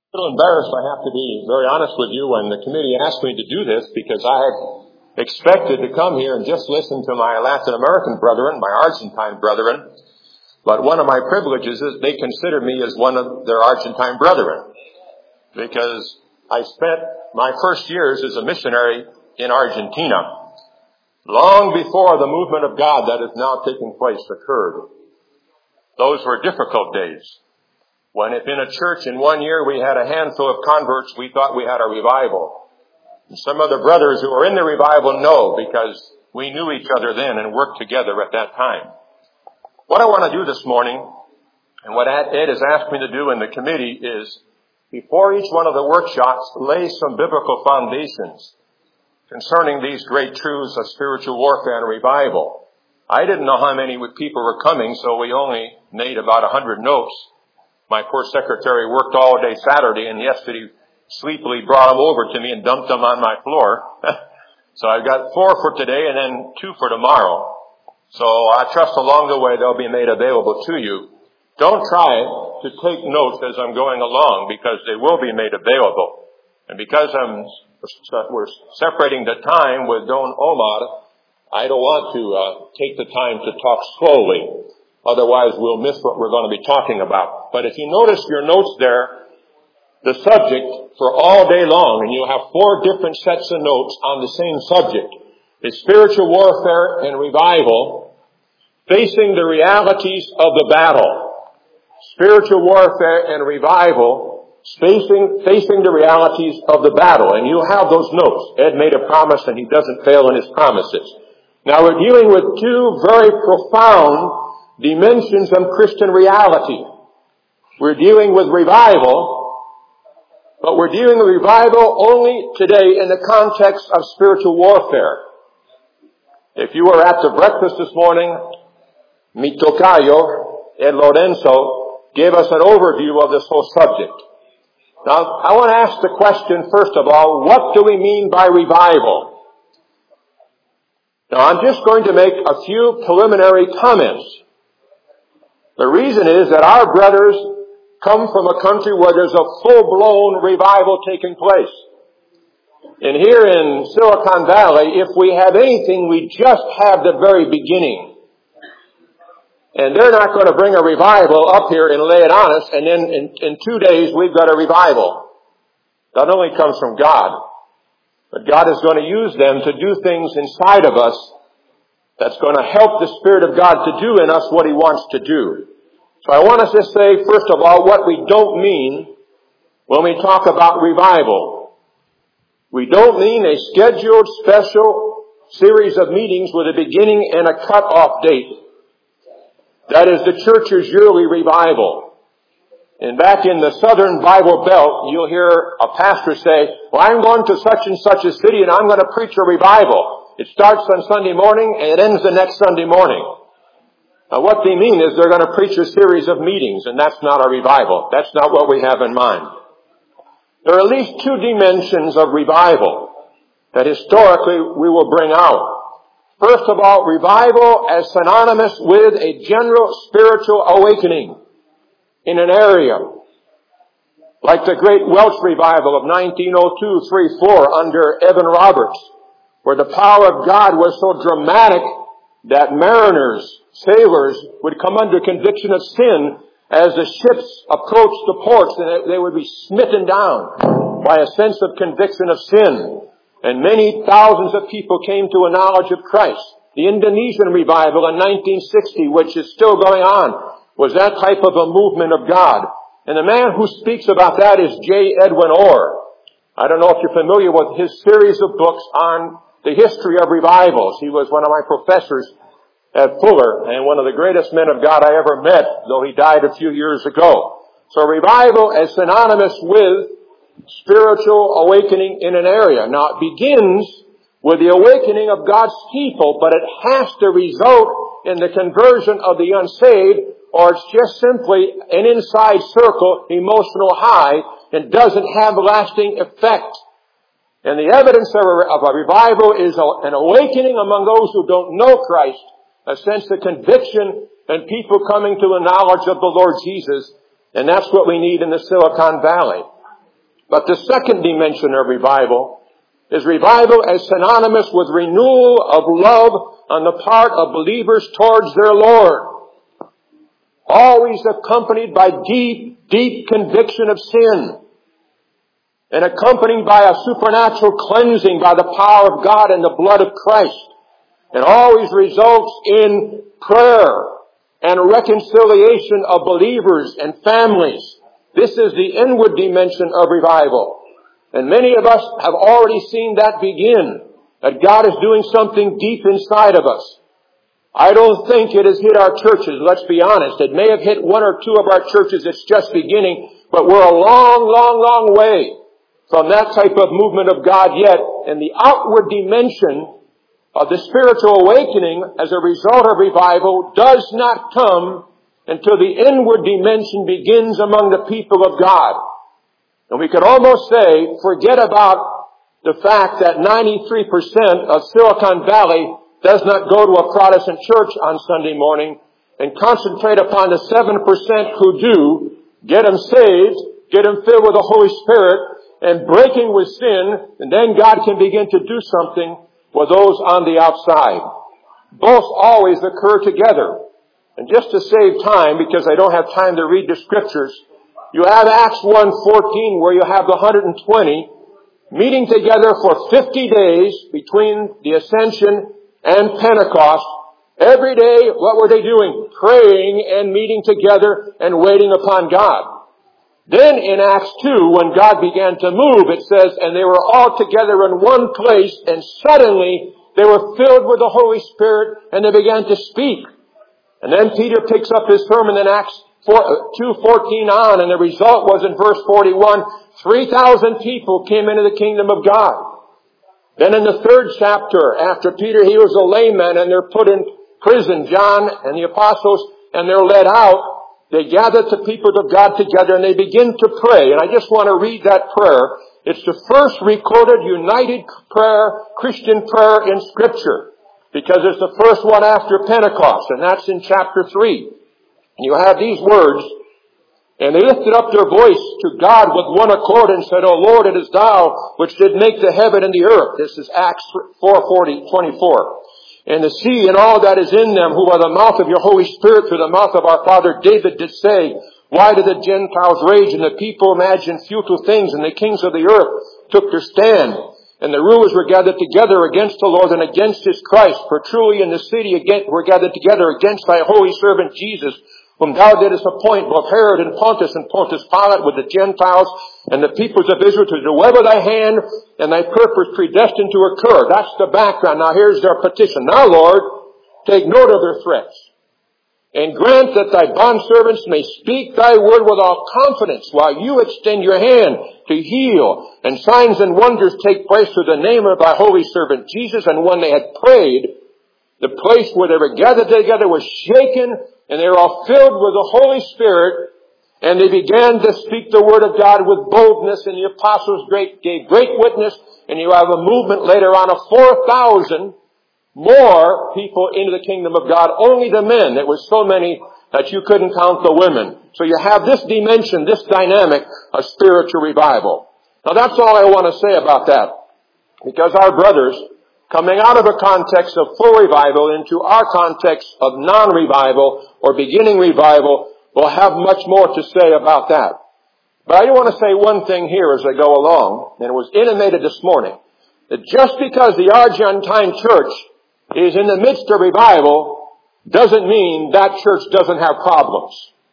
A little embarrassed, I have to be very honest with you, when the committee asked me to do this, because I had expected to come here and just listen to my Latin American brethren, my Argentine brethren. But one of my privileges is they consider me as one of their Argentine brethren, because I spent my first years as a missionary in Argentina, long before the movement of God that is now taking place occurred. Those were difficult days. When if in a church in 1 year we had a handful of converts, we thought we had a revival. And some of the brothers who were in the revival know, because we knew each other then and worked together at that time. What I want to do this morning, and what Ed has asked me to do in the committee, is before each one of the workshops, lay some biblical foundations concerning these great truths of spiritual warfare and revival. I didn't know how many people were coming, so we only made about 100 notes. My poor secretary worked all day Saturday, and yesterday sleepily brought them over to me and dumped them on my floor. So I've got 4 for today and then 2 for tomorrow. So I trust along the way they'll be made available to you. Don't try to take notes as I'm going along, because they will be made available. And because we're separating the time with Don Omar, I don't want to take the time to talk slowly. Otherwise, we'll miss what we're going to be talking about. But if you notice your notes there, the subject for all day long, and you'll have 4 different sets of notes on the same subject, is spiritual warfare and revival, facing the realities of the battle. Spiritual warfare and revival, facing the realities of the battle. And you'll have those notes. Ed made a promise, and he doesn't fail in his promises. Now, we're dealing with 2 very profound dimensions of Christian reality. We're dealing with revival, but we're dealing with revival only today in the context of spiritual warfare. If you were at the breakfast this morning, mi tocayo, Ed Lorenzo, gave us an overview of this whole subject. Now, I want to ask the question, first of all, what do we mean by revival? Now, I'm just going to make a few preliminary comments. The reason is that our brothers come from a country where there's a full-blown revival taking place. And here in Silicon Valley, if we have anything, we just have the very beginning. And they're not going to bring a revival up here and lay it on us, and then in 2 days we've got a revival. That only comes from God. But God is going to use them to do things inside of us that's going to help the Spirit of God to do in us what He wants to do. So I want us to say, first of all, what we don't mean when we talk about revival. We don't mean a scheduled special series of meetings with a beginning and a cut-off date. That is the church's yearly revival. And back in the Southern Bible Belt, you'll hear a pastor say, well, I'm going to such and such a city and I'm going to preach a revival. It starts on Sunday morning and it ends the next Sunday morning. Now, what they mean is they're going to preach a series of meetings, and that's not a revival. That's not what we have in mind. There are at least 2 dimensions of revival that historically we will bring out. First of all, revival as synonymous with a general spiritual awakening in an area. Like the great Welsh revival of 1902-3-4 under Evan Roberts, where the power of God was so dramatic that mariners, sailors, would come under conviction of sin as the ships approached the ports, and they would be smitten down by a sense of conviction of sin. And many thousands of people came to a knowledge of Christ. The Indonesian revival in 1960, which is still going on, was that type of a movement of God. And the man who speaks about that is J. Edwin Orr. I don't know if you're familiar with his series of books on the history of revivals. He was one of my professors at Fuller and one of the greatest men of God I ever met, though he died a few years ago. So revival is synonymous with spiritual awakening in an area. Now, it begins with the awakening of God's people, but it has to result in the conversion of the unsaved, or it's just simply an inside circle emotional high and doesn't have lasting effect. And the evidence of a revival is an awakening among those who don't know Christ, a sense of conviction, and people coming to a knowledge of the Lord Jesus. And that's what we need in the Silicon Valley. But the second dimension of revival is revival as synonymous with renewal of love on the part of believers towards their Lord. Always accompanied by deep, deep conviction of sin. And accompanied by a supernatural cleansing by the power of God and the blood of Christ. And always results in prayer and reconciliation of believers and families. This is the inward dimension of revival. And many of us have already seen that begin. That God is doing something deep inside of us. I don't think it has hit our churches, let's be honest. It may have hit one or two of our churches, it's just beginning, but we're a long, long, long way from that type of movement of God yet. And the outward dimension of the spiritual awakening as a result of revival does not come until the inward dimension begins among the people of God. And we could almost say, forget about the fact that 93% of Silicon Valley does not go to a Protestant church on Sunday morning, and concentrate upon the 7% who do, get them saved, get them filled with the Holy Spirit, and breaking with sin, and then God can begin to do something with those on the outside. Both always occur together. And just to save time, because I don't have time to read the scriptures, you have Acts 1:14 where you have the 120 meeting together for 50 days between the Ascension and Pentecost. Every day, what were they doing? Praying and meeting together and waiting upon God. Then in Acts 2, when God began to move, it says, and they were all together in one place, and suddenly they were filled with the Holy Spirit, and they began to speak. And then Peter picks up his sermon in Acts 2:14 on, and the result was in verse 41, 3,000 people came into the kingdom of God. Then in the third chapter, after Peter heals a layman and they're put in prison, John and the apostles, and they're led out, they gather the people of God together and they begin to pray. And I just want to read that prayer. It's the first recorded united prayer, Christian prayer in Scripture, because it's the first one after Pentecost, and that's in chapter 3. And you have these words, and they lifted up their voice to God with one accord and said, O Lord, it is thou which did make the heaven and the earth. This is Acts 4:24. And the sea and all that is in them, who by the mouth of your Holy Spirit through the mouth of our father David did say, why did the Gentiles rage and the people imagine futile things, and the kings of the earth took their stand? And the rulers were gathered together against the Lord and against his Christ. For truly in the city were gathered together against thy holy servant Jesus, whom thou didst appoint, both Herod and Pontius Pilate with the Gentiles and the peoples of Israel, to do whatever thy hand and thy purpose predestined to occur. That's the background. Now here's their petition. Now, Lord, take note of their threats, and grant that thy bondservants may speak thy word with all confidence, while you extend your hand to heal, and signs and wonders take place through the name of thy holy servant Jesus. And when they had prayed, the place where they were gathered together was shaken, and they were all filled with the Holy Spirit, and they began to speak the word of God with boldness, and the apostles gave great witness, and you have a movement later on of 4,000 more people into the kingdom of God. Only the men. It was so many that you couldn't count the women. So you have this dimension, this dynamic of spiritual revival. Now that's all I want to say about that. Because our brothers, coming out of a context of full revival into our context of non-revival or beginning revival, will have much more to say about that. But I do want to say one thing here as I go along, and it was intimated this morning, that just because the Argentine church is in the midst of revival doesn't mean that church doesn't have problems.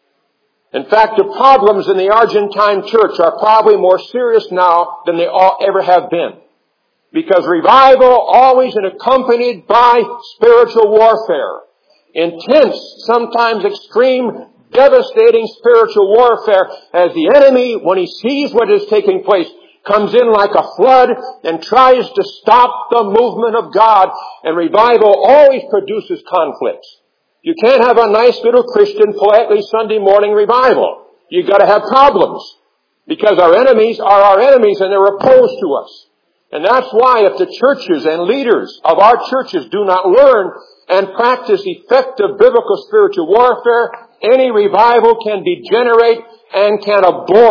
In fact, the problems in the Argentine church are probably more serious now than they ever have been. Because revival always is accompanied by spiritual warfare. Intense, sometimes extreme, devastating spiritual warfare as the enemy, when he sees what is taking place, comes in like a flood and tries to stop the movement of God. And revival always produces conflicts. You can't have a nice little Christian, politely Sunday morning revival. You've got to have problems. Because our enemies are our enemies and they're opposed to us. And that's why if the churches and leaders of our churches do not learn and practice effective biblical spiritual warfare, any revival can degenerate and can abort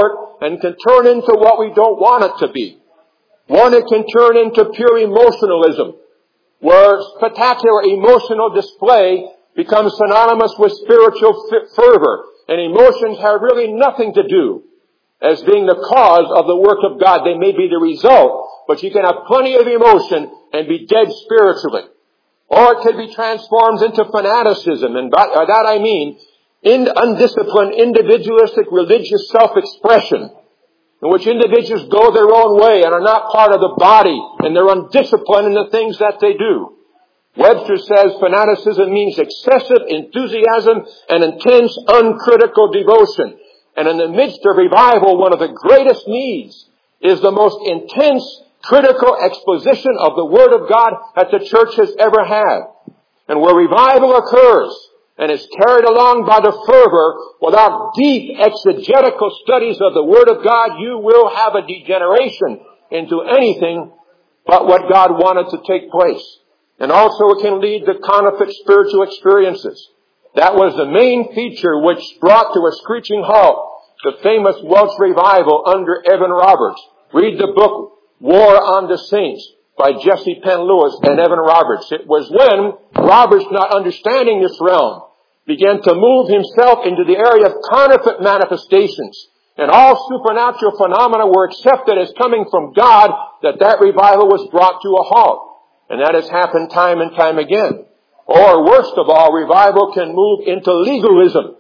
and can turn into what we don't want it to be. One, it can turn into pure emotionalism, where spectacular emotional display becomes synonymous with spiritual fervor, and emotions have really nothing to do as being the cause of the work of God. They may be the result, but you can have plenty of emotion and be dead spiritually. Or it could be transformed into fanaticism, and by that I mean undisciplined, individualistic, religious self-expression, in which individuals go their own way and are not part of the body, and they're undisciplined in the things that they do. Webster says fanaticism means excessive enthusiasm and intense, uncritical devotion. And in the midst of revival, one of the greatest needs is the most intense, critical exposition of the Word of God that the church has ever had. And where revival occurs and is carried along by the fervor without deep exegetical studies of the Word of God, you will have a degeneration into anything but what God wanted to take place. And also it can lead to counterfeit spiritual experiences. That was the main feature which brought to a screeching halt the famous Welsh revival under Evan Roberts. Read the book War on the Saints by Jesse Penn Lewis and Evan Roberts. It was when Roberts, not understanding this realm, began to move himself into the area of counterfeit manifestations, and all supernatural phenomena were accepted as coming from God, that revival was brought to a halt. And that has happened time and time again. Or worst of all, revival can move into legalism.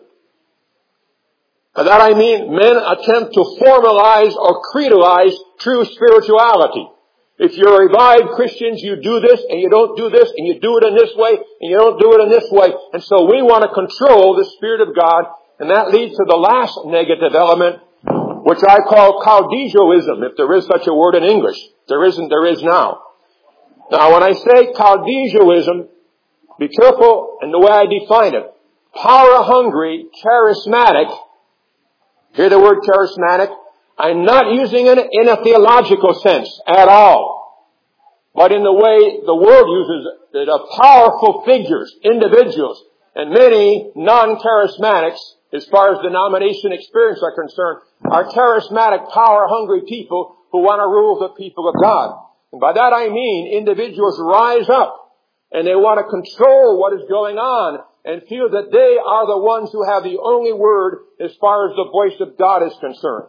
By that I mean men attempt to formalize or creedalize true spirituality. If you're revived Christians, you do this and you don't do this, and you do it in this way and you don't do it in this way. And so we want to control the Spirit of God, and that leads to the last negative element, which I call Chaldeoism, if there is such a word in English. There isn't, there is now. Now when I say Chaldeoism, be careful in the way I define it. Power-hungry, charismatic. Hear the word charismatic? I'm not using it in a theological sense at all, but in the way the world uses it, of powerful figures, individuals, and many non-charismatics, as far as denomination experience are concerned, are charismatic, power-hungry people who want to rule the people of God. And by that I mean individuals rise up and they want to control what is going on and feel that they are the ones who have the only word as far as the voice of God is concerned.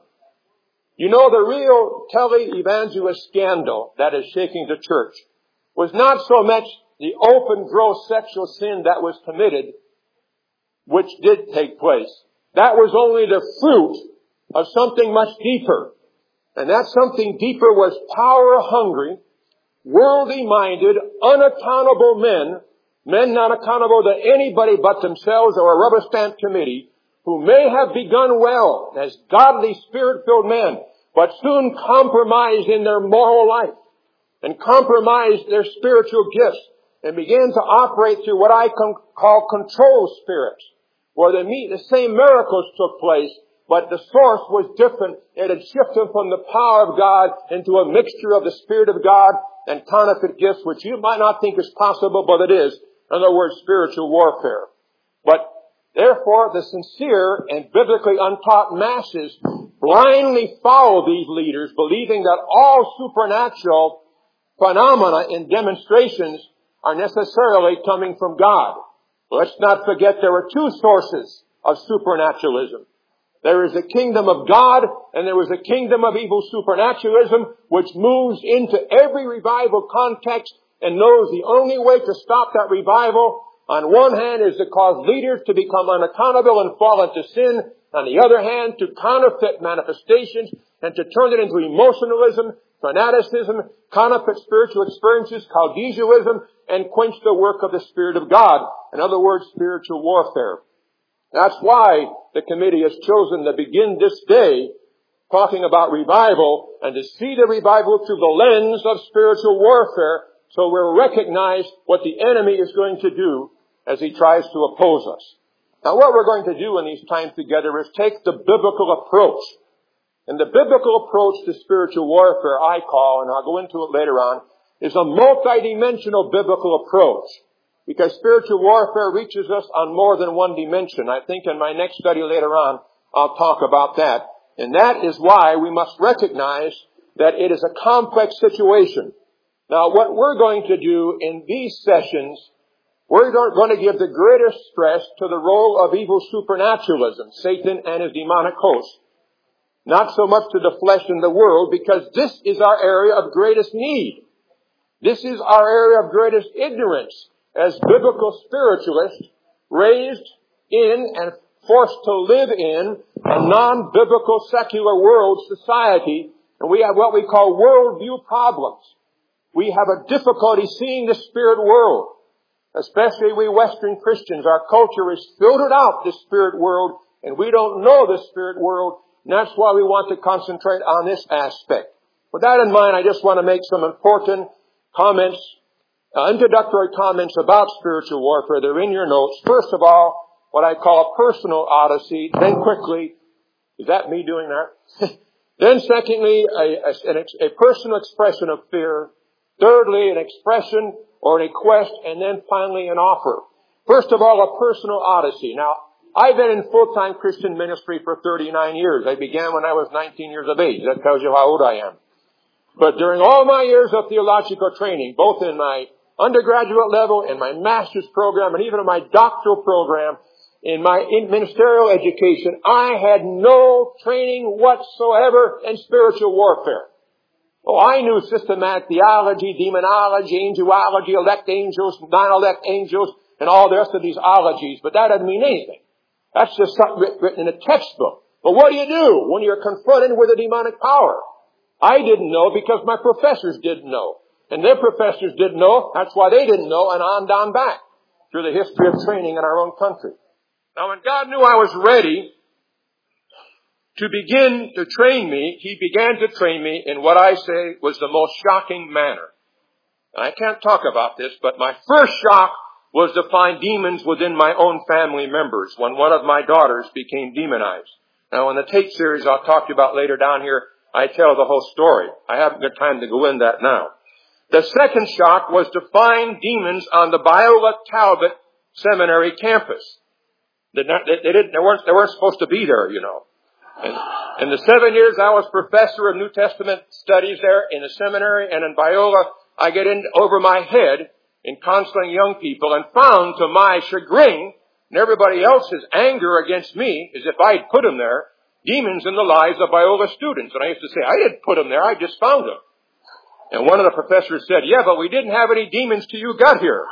You know, the real tele-evangelist scandal that is shaking the church was not so much the open, gross sexual sin that was committed, which did take place. That was only the fruit of something much deeper. And that something deeper was power-hungry, worldly-minded, unaccountable men not accountable to anybody but themselves or a rubber stamp committee, who may have begun well as godly, spirit-filled men, but soon compromised in their moral life and compromised their spiritual gifts and began to operate through what I call control spirits, where the same miracles took place, but the source was different. It had shifted from the power of God into a mixture of the Spirit of God and counterfeit gifts, which you might not think is possible, but it is. In other words, spiritual warfare. But therefore, the sincere and biblically untaught masses blindly follow these leaders, believing that all supernatural phenomena and demonstrations are necessarily coming from God. Let's not forget there are two sources of supernaturalism. There is the kingdom of God, and there is a kingdom of evil supernaturalism, which moves into every revival context and knows the only way to stop that revival, on one hand, is to cause leaders to become unaccountable and fall into sin. On the other hand, to counterfeit manifestations and to turn it into emotionalism, fanaticism, counterfeit spiritual experiences, Chaldeoism, and quench the work of the Spirit of God. In other words, spiritual warfare. That's why the committee has chosen to begin this day talking about revival and to see the revival through the lens of spiritual warfare, so we'll recognize what the enemy is going to do as he tries to oppose us. Now what we're going to do in these times together is take the biblical approach. And the biblical approach to spiritual warfare, I call, and I'll go into it later on, is a multidimensional biblical approach. Because spiritual warfare reaches us on more than one dimension. I think in my next study later on, I'll talk about that. And that is why we must recognize that it is a complex situation. Now, what we're going to do in these sessions, we're going to give the greatest stress to the role of evil supernaturalism, Satan and his demonic host. Not so much to the flesh and the world, because this is our area of greatest need. This is our area of greatest ignorance as biblical spiritualists raised in and forced to live in a non-biblical secular world society. And we have what we call worldview problems. We have a difficulty seeing the spirit world. Especially we Western Christians. Our culture has filtered out the spirit world, and we don't know the spirit world. And that's why we want to concentrate on this aspect. With that in mind, I just want to make some important comments, introductory comments about spiritual warfare. They're in your notes. First of all, what I call a personal odyssey. Then quickly, is that me doing that? Then secondly, a personal expression of fear. Thirdly, an expression or a request, and then finally an offer. First of all, a personal odyssey. Now, I've been in full-time Christian ministry for 39 years. I began when I was 19 years of age. That tells you how old I am. But during all my years of theological training, both in my undergraduate level, in my master's program, and even in my doctoral program, in my ministerial education, I had no training whatsoever in spiritual warfare. Oh, I knew systematic theology, demonology, angelology, elect angels, non-elect angels, and all the rest of these ologies, but that doesn't mean anything. That's just something written in a textbook. But what do you do when you're confronted with a demonic power? I didn't know because my professors didn't know. And their professors didn't know, that's why they didn't know, and on down back through the history of training in our own country. Now, when God knew I was ready to begin to train me, He began to train me in what I say was the most shocking manner. And I can't talk about this, but my first shock was to find demons within my own family members when one of my daughters became demonized. Now, in the tape series I'll talk to you about later down here, I tell the whole story. I haven't got time to go in that now. The second shock was to find demons on the Biola Talbot Seminary campus. They weren't supposed to be there, you know. And in the 7 years I was professor of New Testament studies there in the seminary and in Biola, I get in over my head in counseling young people and found to my chagrin and everybody else's anger against me, as if I'd put them there, demons in the lives of Biola students. And I used to say, I didn't put them there, I just found them. And one of the professors said, yeah, but we didn't have any demons till you got here.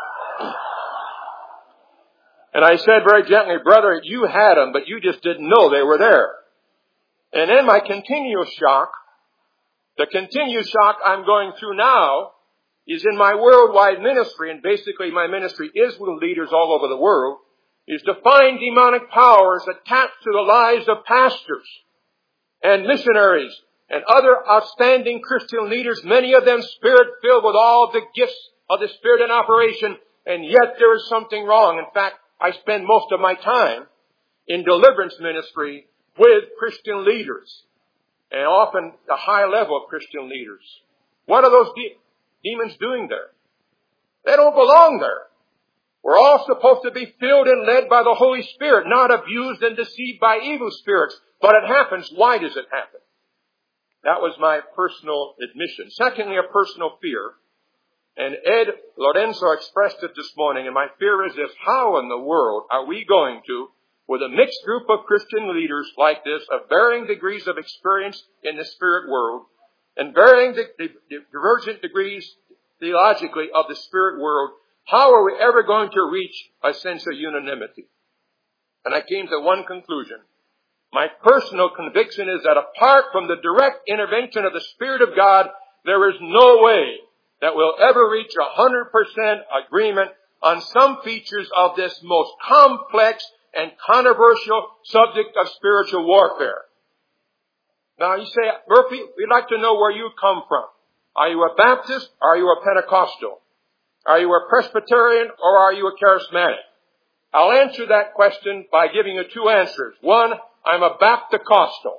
And I said very gently, brother, you had them, but you just didn't know they were there. And then my continual shock, the continued shock I'm going through now, is in my worldwide ministry, and basically my ministry is with leaders all over the world, is to find demonic powers attached to the lives of pastors and missionaries and other outstanding Christian leaders, many of them Spirit-filled with all the gifts of the Spirit in operation, and yet there is something wrong. In fact, I spend most of my time in deliverance ministry with Christian leaders, and often the high level of Christian leaders. What are those demons doing there? They don't belong there. We're all supposed to be filled and led by the Holy Spirit, not abused and deceived by evil spirits. But it happens. Why does it happen? That was my personal admission. Secondly, a personal fear. And Ed Lorenzo expressed it this morning, and my fear is this: how in the world are we going to, with a mixed group of Christian leaders like this, of varying degrees of experience in the spirit world, and varying divergent degrees theologically of the spirit world, how are we ever going to reach a sense of unanimity? And I came to one conclusion. My personal conviction is that apart from the direct intervention of the Spirit of God, there is no way that we'll ever reach 100% agreement on some features of this most complex and controversial subject of spiritual warfare. Now you say, Murphy, we'd like to know where you come from. Are you a Baptist or are you a Pentecostal? Are you a Presbyterian or are you a Charismatic? I'll answer that question by giving you two answers. One, I'm a Baptist-costal.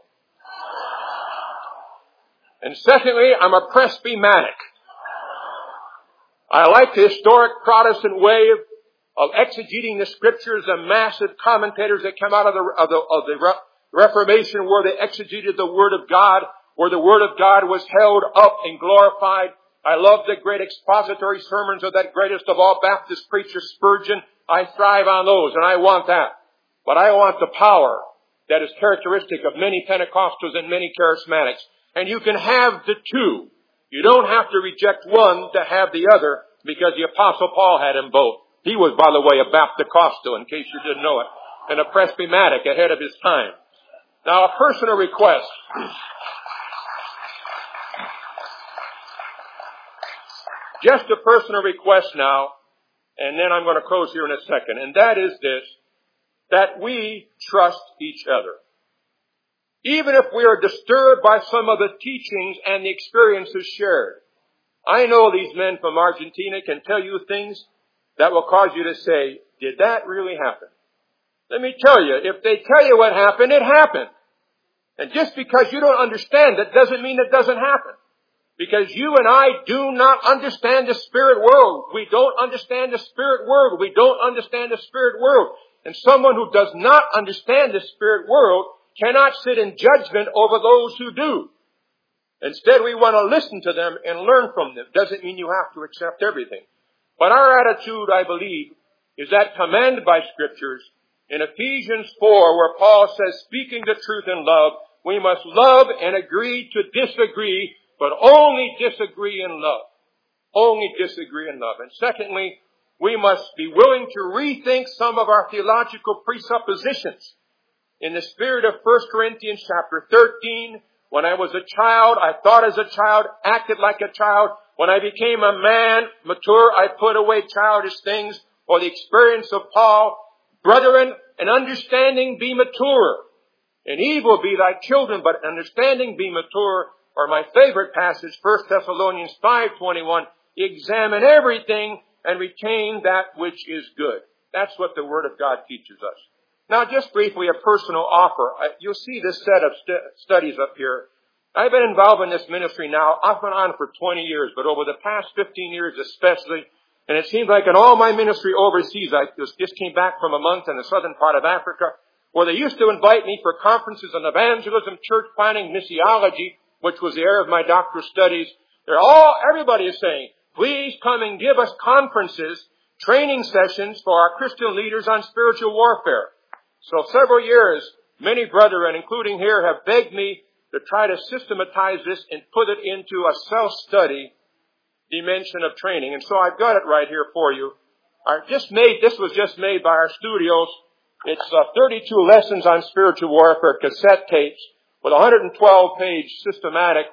And secondly, I'm a Presbymatic. I like the historic Protestant way of exegeting the Scriptures, the massive commentators that come out of the Reformation, where they exegeted the Word of God, where the Word of God was held up and glorified. I love the great expository sermons of that greatest of all Baptist preachers, Spurgeon. I thrive on those, and I want that. But I want the power that is characteristic of many Pentecostals and many charismatics. And you can have the two. You don't have to reject one to have the other, because the Apostle Paul had them both. He was, by the way, a Baptist-costal, in case you didn't know it, and a Presbymatic ahead of his time. Now, a personal request. Just a personal request now, and then I'm going to close here in a second, and that is this, that we trust each other. Even if we are disturbed by some of the teachings and the experiences shared. I know these men from Argentina can tell you things that will cause you to say, did that really happen? Let me tell you, if they tell you what happened, it happened. And just because you don't understand it doesn't mean it doesn't happen. Because you and I do not understand the spirit world. We don't understand the spirit world. We don't understand the spirit world. And someone who does not understand the spirit world cannot sit in judgment over those who do. Instead, we want to listen to them and learn from them. Doesn't mean you have to accept everything. But our attitude, I believe, is that commanded by Scriptures. In Ephesians 4, where Paul says, speaking the truth in love, we must love and agree to disagree, but only disagree in love. Only disagree in love. And secondly, we must be willing to rethink some of our theological presuppositions. In the spirit of 1 Corinthians chapter 13, when I was a child, I thought as a child, acted like a child. When I became a man, mature, I put away childish things. Or the experience of Paul, brethren, in understanding be mature. In evil be thy children, but in understanding be mature. Or my favorite passage, 1 Thessalonians 5:21, examine everything and retain that which is good. That's what the Word of God teaches us. Now, just briefly, a personal offer. You'll see this set of studies up here. I've been involved in this ministry now off and on for 20 years, but over the past 15 years especially, and it seems like in all my ministry overseas, I just came back from a month in the southern part of Africa, where they used to invite me for conferences on evangelism, church planning, missiology, which was the area of my doctoral studies. Everybody is saying, please come and give us conferences, training sessions for our Christian leaders on spiritual warfare. So several years, many brethren, including here, have begged me to try to systematize this and put it into a self-study dimension of training. And so I've got it right here for you. This was just made by our studios. It's 32 lessons on spiritual warfare, cassette tapes, with a 112-page systematic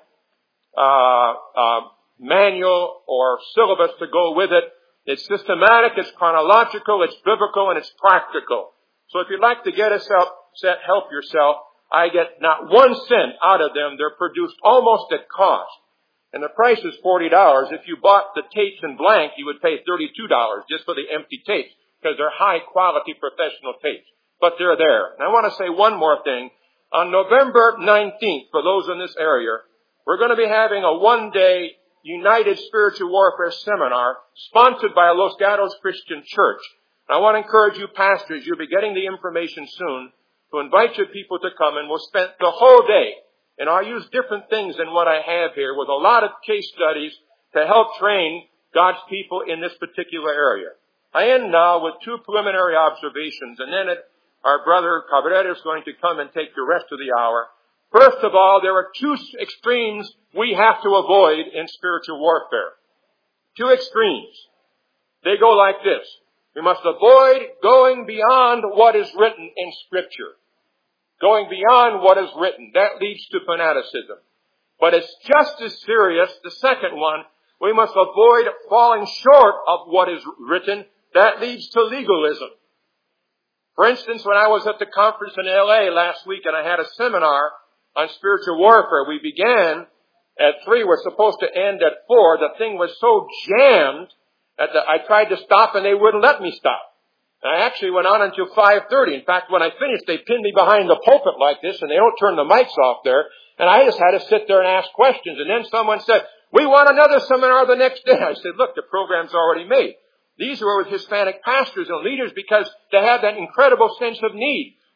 manual or syllabus to go with it. It's systematic, it's chronological, it's biblical, and it's practical. So if you'd like to get us help yourself, I get not 1 cent out of them. They're produced almost at cost. And the price is $40. If you bought the tapes in blank, you would pay $32 just for the empty tapes, because they're high-quality professional tapes. But they're there. And I want to say one more thing. On November 19th, for those in this area, we're going to be having a one-day United Spiritual Warfare Seminar sponsored by Los Gatos Christian Church. And I want to encourage you pastors, you'll be getting the information soon, to invite your people to come, and we'll spend the whole day. And I'll use different things than what I have here, with a lot of case studies to help train God's people in this particular area. I end now with 2 preliminary observations, and then our brother Cabrera is going to come and take the rest of the hour. First of all, there are 2 extremes we have to avoid in spiritual warfare. 2 extremes. They go like this. We must avoid going beyond what is written in Scripture. Going beyond what is written. That leads to fanaticism. But it's just as serious, the second one, we must avoid falling short of what is written. That leads to legalism. For instance, when I was at the conference in L.A. last week and I had a seminar on spiritual warfare, we began at 3. We're supposed to end at 4. The thing was so jammed I tried to stop and they wouldn't let me stop. And I actually went on until 5:30. In fact, when I finished, they pinned me behind the pulpit like this, and they don't turn the mics off there. And I just had to sit there and ask questions. And then someone said, we want another seminar the next day. I said, look, the program's already made. These were with Hispanic pastors and leaders because they have that incredible sense of need.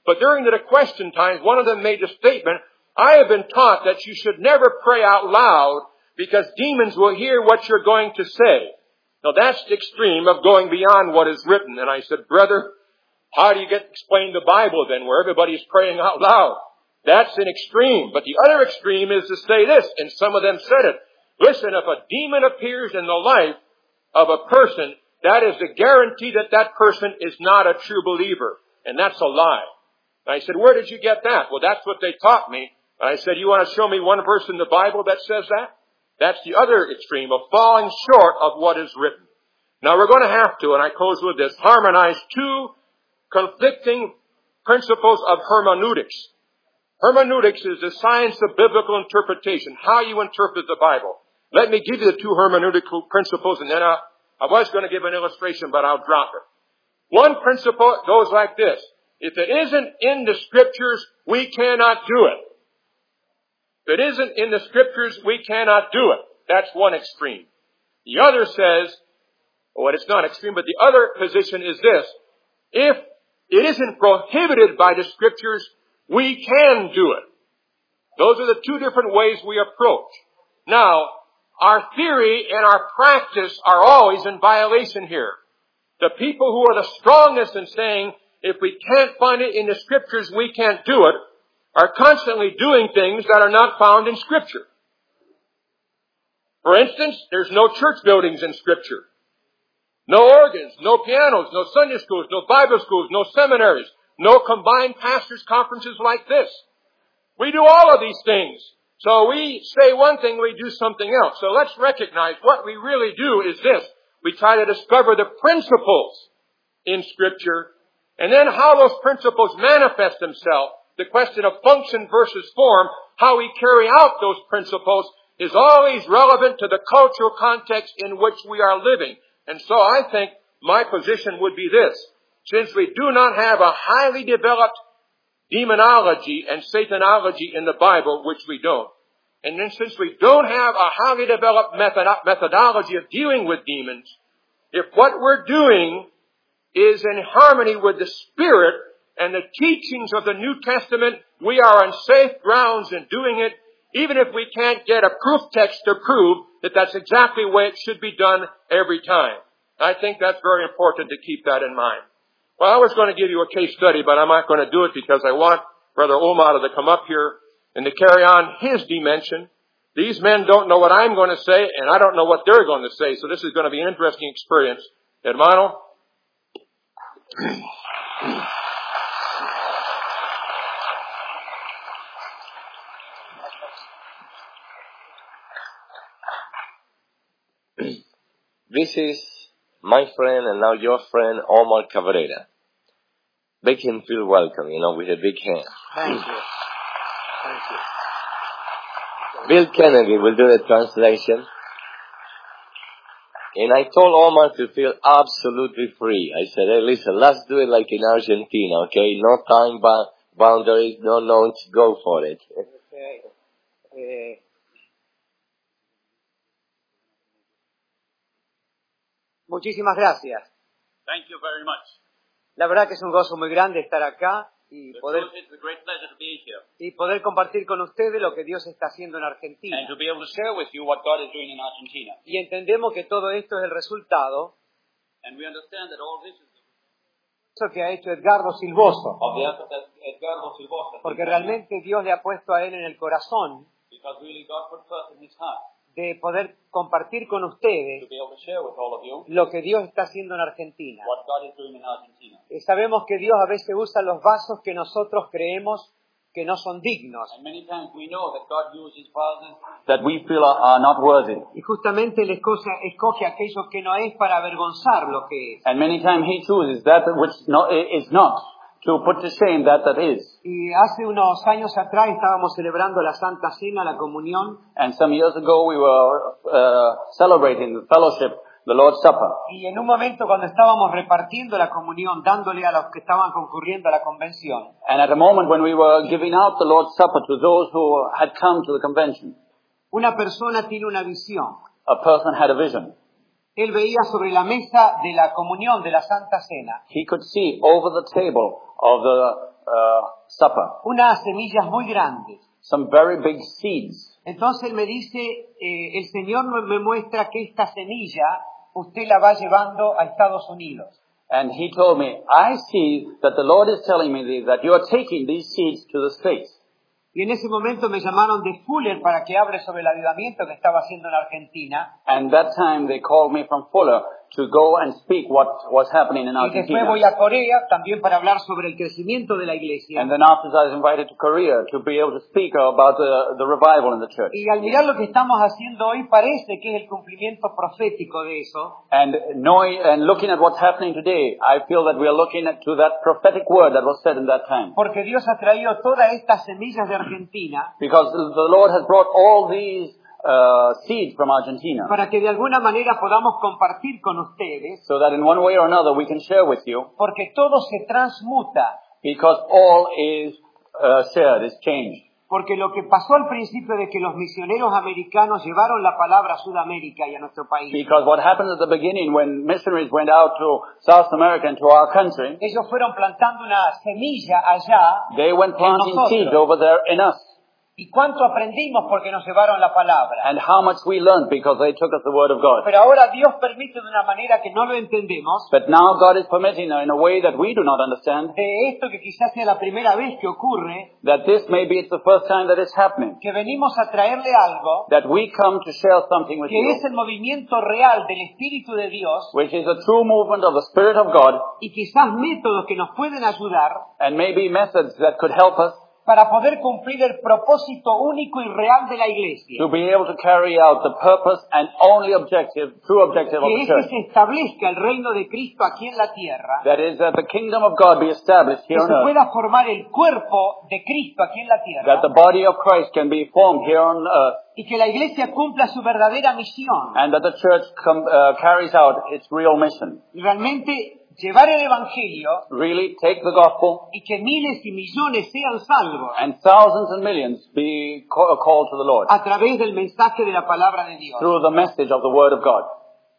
But during the question times, one of them made the statement, I have been taught that you should never pray out loud because demons will hear what you're going to say. Now that's the extreme of going beyond what is written. And I said, brother, how do you explain the Bible then where everybody's praying out loud? That's an extreme. But the other extreme is to say this, and some of them said it. Listen, if a demon appears in the life of a person, that is a guarantee that that person is not a true believer. And that's a lie. And I said, where did you get that? Well, that's what they taught me. And I said, you want to show me one verse in the Bible that says that? That's the other extreme of falling short of what is written. Now we're going to have to, and I close with this, harmonize two conflicting principles of hermeneutics. Hermeneutics is the science of biblical interpretation, how you interpret the Bible. Let me give you the two hermeneutical principles, and then I was going to give an illustration, but I'll drop it. One principle goes like this. If it isn't in the Scriptures, we cannot do it. If it isn't in the Scriptures, we cannot do it. That's one extreme. The other says, well, it's not extreme, but the other position is this. If it isn't prohibited by the Scriptures, we can do it. Those are the two different ways we approach. Now, our theory and our practice are always in violation here. The people who are the strongest in saying, if we can't find it in the Scriptures, we can't do it, are constantly doing things that are not found in Scripture. For instance, there's no church buildings in Scripture. No organs, no pianos, no Sunday schools, no Bible schools, no seminaries, no combined pastors' conferences like this. We do all of these things. So we say one thing, we do something else. So let's recognize what we really do is this. We try to discover the principles in Scripture, and then how those principles manifest themselves. The question of function versus form, how we carry out those principles, is always relevant to the cultural context in which we are living. And so I think my position would be this. Since we do not have a highly developed demonology and satanology in the Bible, which we don't, and then since we don't have a highly developed methodology of dealing with demons, if what we're doing is in harmony with the Spirit and the teachings of the New Testament, we are on safe grounds in doing it, even if we can't get a proof text to prove that that's exactly the way it should be done every time. I think that's very important to keep that in mind. Well, I was going to give you a case study, but I'm not going to do it because I want Brother Olmada to come up here and to carry on his dimension. These men don't know what I'm going to say, and I don't know what they're going to say, so this is going to be an interesting experience. Hermano? This is my friend and now your friend, Omar Cabrera. Make him feel welcome, with a big hand. Thank you. Thank you. Bill Kennedy will do the translation. And I told Omar to feel absolutely free. I said, hey, listen, let's do it like in Argentina, okay? No time boundaries, no notes, go for it. Muchísimas gracias. Thank you very much. La verdad que es un gozo muy grande estar acá y It's poder a great pleasure to be here compartir con ustedes lo que Dios está haciendo en Argentina. and to be able to share with you what God is doing in Argentina. Y entendemos que todo esto es el resultado And we understand that all this is de lo que ha hecho Edgardo Silvoso, of the effort that Edgardo Silvosa, porque realmente Dios le ha puesto a él en el corazón because really God put first in his heart de poder compartir con to ustedes be able to share with all of you lo que Dios está haciendo en Argentina. what God is doing in Argentina. Sabemos que Dios a veces usa los vasos que nosotros creemos que no son dignos. And many times we know that God uses vases that we feel are not worthy. Y justamente Él escoge aquello que no es para avergonzar lo que es. And many times He chooses that which is not, to put to shame that is. Y hace unos años atrás estábamos celebrando la Santa Cena, la comunión. And some years ago we were celebrating the fellowship, the Lord's Supper. Y en un momento cuando estábamos repartiendo la comunión, dándole a los que estaban concurriendo a la convención, And at a moment when we were giving out the Lord's Supper to those who had come to the convention, una persona tiene una visión. a person had a vision. Él veía sobre la mesa de la comunión, de la Santa Cena, He could see over the table of supper. unas semillas muy grandes. Some very big seeds. Entonces él me dice, el Señor me muestra que esta semilla usted la va llevando a Estados Unidos. And he told me, I see that the Lord is telling me that you are taking these seeds to the States. Y en ese momento me llamaron de Fuller para que hable sobre el avivamiento que estaba haciendo en Argentina. And that time they called me from Fuller to go and speak what was happening in Y después Argentina. voy a Corea también para hablar sobre el crecimiento de la iglesia. And then after that I was invited to Korea to be able to speak about the revival in the church. Y al mirar lo que estamos haciendo hoy parece que es el cumplimiento profético de eso. And looking at what's happening today, I feel that we are looking to that prophetic word that was said in that time. Porque Dios ha traído todas estas semillas de Argentina Because the Lord has brought all these seeds from Argentina, para que de alguna manera podamos compartir con ustedes, so that in one way or another we can share with you, porque todo se transmuta. because all is shared, is changed. Porque lo que pasó al principio de que los misioneros americanos llevaron la palabra a Sudamérica y a nuestro país, Because what happened at the beginning when missionaries went out to South America and to our country, ellos fueron plantando una semilla allá they went en planting seeds nosotros. over there in us. ¿Y cuánto aprendimos porque nos llevaron la palabra? And how much we learned because they took us the word of God. Pero ahora Dios permite de una manera que no lo entendemos, But now God is permitting in a way that we do not understand, de esto que quizás sea la primera vez que ocurre, that this maybe it's the first time that it's happening, que venimos a traerle algo that we come to share something with que you, es el movimiento real del Espíritu de Dios which is a true movement of the Spirit of God, y quizás métodos que nos pueden ayudar and maybe methods that could help us para poder cumplir el propósito único y real de la iglesia, to be able to carry out the purpose and only objective, true objective of que the es que church. se establezca el reino de Cristo aquí en la tierra, That is that the kingdom of God be established que here on se earth, pueda formar el cuerpo de Cristo aquí en la tierra that the body of Christ can be formed here on earth, y que la iglesia cumpla su verdadera misión. and that the church carries out its real mission. Realmente llevar el evangelio Really take the gospel y que miles y millones sean salvos and thousands and millions be called to the Lord a través del mensaje de la palabra de Dios. through the message of the word of God.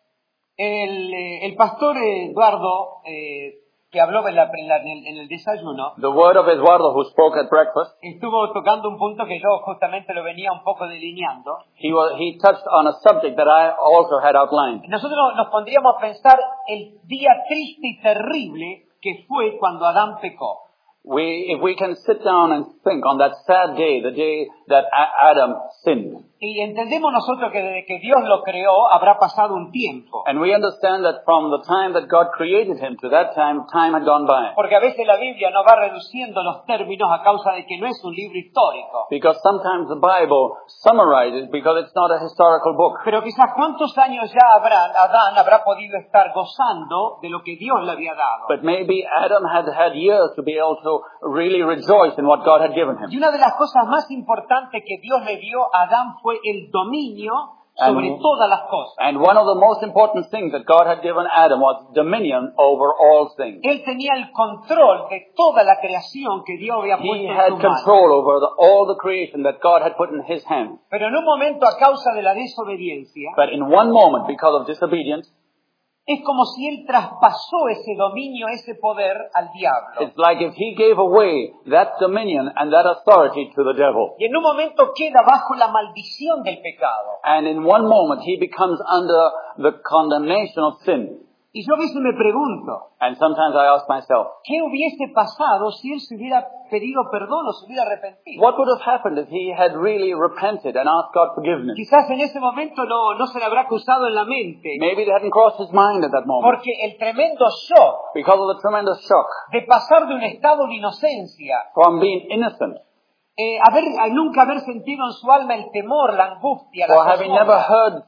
El pastor Eduardo, que habló en el desayuno, The word of Eduardo, who spoke at breakfast, estuvo tocando un punto que yo justamente lo venía un poco delineando. he touched on a subject that I also had outlined. Nosotros nos pondríamos a pensar el día triste y terrible que fue cuando Adán pecó. If we can sit down and think on that sad day, the day that Adam sinned, Y entendemos nosotros que desde que Dios lo creó habrá pasado un tiempo. and we understand that from the time that God created him to that time had gone by. Porque a veces la Biblia no va reduciendo los términos a causa de que no es un libro histórico. Because sometimes the Bible summarizes because it's not a historical book. Pero quizás cuántos años ya Adán habrá podido estar gozando de lo que Dios le había dado. But maybe Adam had years to be able to really rejoice in what God had given him. Y una de las cosas más importantes que Dios le dio a Adán fue el dominio sobre todas las cosas. And one of the most important things that God had given Adam was dominion over all things. Él tenía el control de toda la creación que Dios había puesto He en had su mano. control over all the creation that God had put in his hands. Pero en un momento, a causa de la desobediencia, But in one moment, because of disobedience, es como si él traspasó ese dominio, ese poder al diablo. it's like if he gave away that dominion and that authority to the devil. Y en un momento queda bajo la maldición del pecado. And in one moment, he becomes under the condemnation of sin. Y yo a veces me pregunto, And sometimes I ask myself, ¿qué hubiese pasado si él se hubiera pedido perdón o se hubiera arrepentido? what would have happened if he had really repented and asked God forgiveness? Quizás en ese momento no se le habrá cruzado en la mente, Maybe it hadn't crossed his mind at that moment porque el tremendo shock because of the tremendous shock de pasar de un estado de inocencia, from being innocent, nunca haber sentido en su alma el temor, la angustia, la or having never zozobra,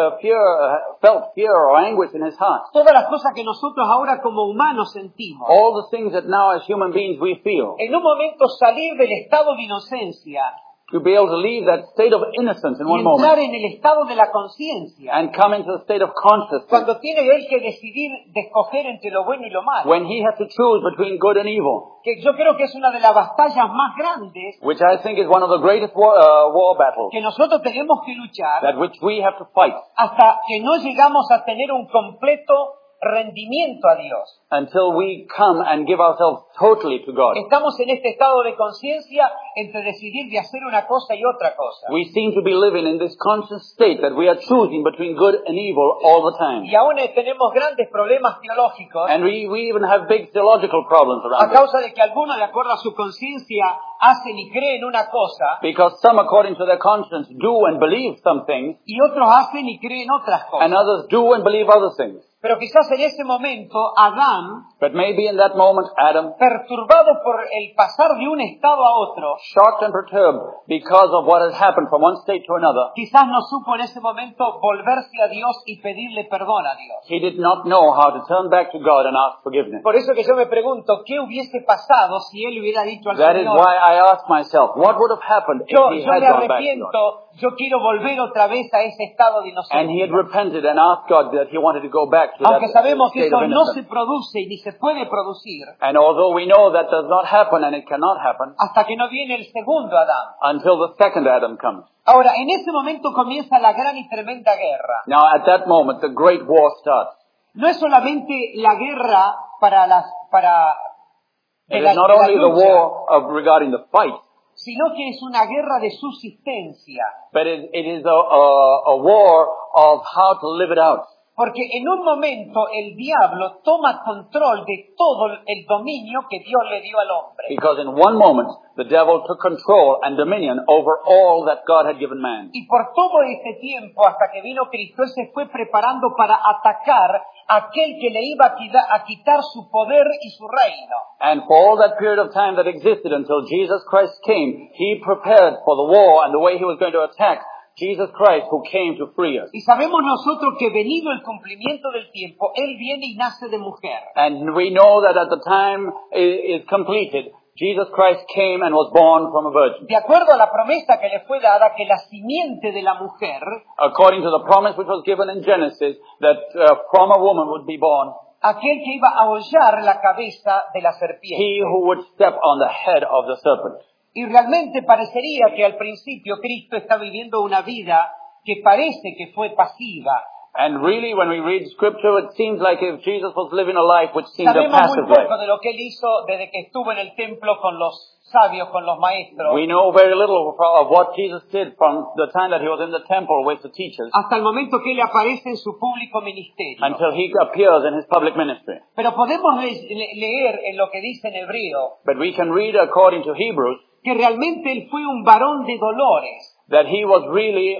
felt fear or anguish in his heart. todas las cosas que nosotros ahora como humanos sentimos. All the things that now as human beings we feel, En un momento salir del estado de inocencia to be able to leave that state of innocence in y one entrar moment en el estado de la conciencia, and come into the state of consciousness cuando tiene él que decidir de escoger entre lo bueno y lo malo, when he has to choose between good and evil, que yo creo que es una de las batallas más grandes which I think is one of the greatest war battles que nosotros tenemos que luchar that which we have to fight hasta que no llegamos a tener un completo rendimiento a Dios. until we come and give ourselves totally to God. Estamos en este estado de conciencia entre decidir de hacer una cosa y otra cosa. We seem to be living in this conscious state that we are choosing between good and evil all the time. Y aún tenemos grandes problemas teológicos And we even have big theological problems a around us. causa de que algunos, de acuerdo a su conciencia, hacen y creen una cosa Because some, according to their conscience, do and believe some things, y otros hacen y creen otras and cosas. others do and believe other things. Pero quizás en ese momento Adán, But maybe in that moment, Adam, perturbado por el pasar de un estado a otro, shocked and perturbed because of what has happened from one state to another, quizás no supo en ese momento volverse a Dios y pedirle perdón a Dios. he did not know how to turn back to God and ask forgiveness. Por eso que yo me pregunto, ¿qué hubiese pasado si él hubiera dicho al That is Señor, why I ask myself, what would have happened if yo he me had gone back to God? arrepiento, yo quiero volver otra vez a ese estado de And he had inocencia? repented and asked God that he wanted to go back to that Aunque sabemos que state of eso no se innocence. produce y ni se puede producir And although we know that does not happen and it cannot happen hasta que no viene el segundo Adán. until the second Adam comes. Ahora, en ese momento comienza la gran y tremenda guerra. Now at that moment, the great war starts. No es solamente la guerra It de la is not only the lucha, war regarding the fight, sino que es una guerra de subsistencia. but it is a war of how to live it out. Porque en un momento el diablo toma control de todo el dominio que Dios le dio al hombre. Because in one moment, the devil took control and dominion over all that God had given man. Y por todo ese tiempo, hasta que vino Cristo, él se fue preparando para atacar a aquel que le iba a quitar su poder y su reino. And for all that period of time that existed until Jesus Christ came, he prepared for the war and the way he was going to attack Jesus Christ who came to free us. Y sabemos nosotros que venido el cumplimiento del tiempo, él viene y nace de mujer. And we know that at the time is completed, Jesus Christ came and was born from a virgin. De acuerdo a la promesa que le fue dada, que la simiente de la mujer, According to the promise which was given in Genesis, that from a woman would be born aquel que iba a hollar la cabeza de la serpiente. he who would step on the head of the serpent. Y realmente parecería que al principio Cristo está viviendo una vida que parece que fue pasiva. And really, when we read Scripture, it seems like if Jesus was living a life which seemed a Sabemos passive muy poco life. de lo que él hizo desde que estuvo en el templo con los sabios, con los maestros, We know very little of what Jesus did from the time that he was in the temple with the teachers hasta el momento que él aparece en su público ministerio. until he appears in his public ministry. Pero podemos leer en lo que dice en hebreo But we can read according to Hebrews que realmente él fue un varón de dolores. that he was really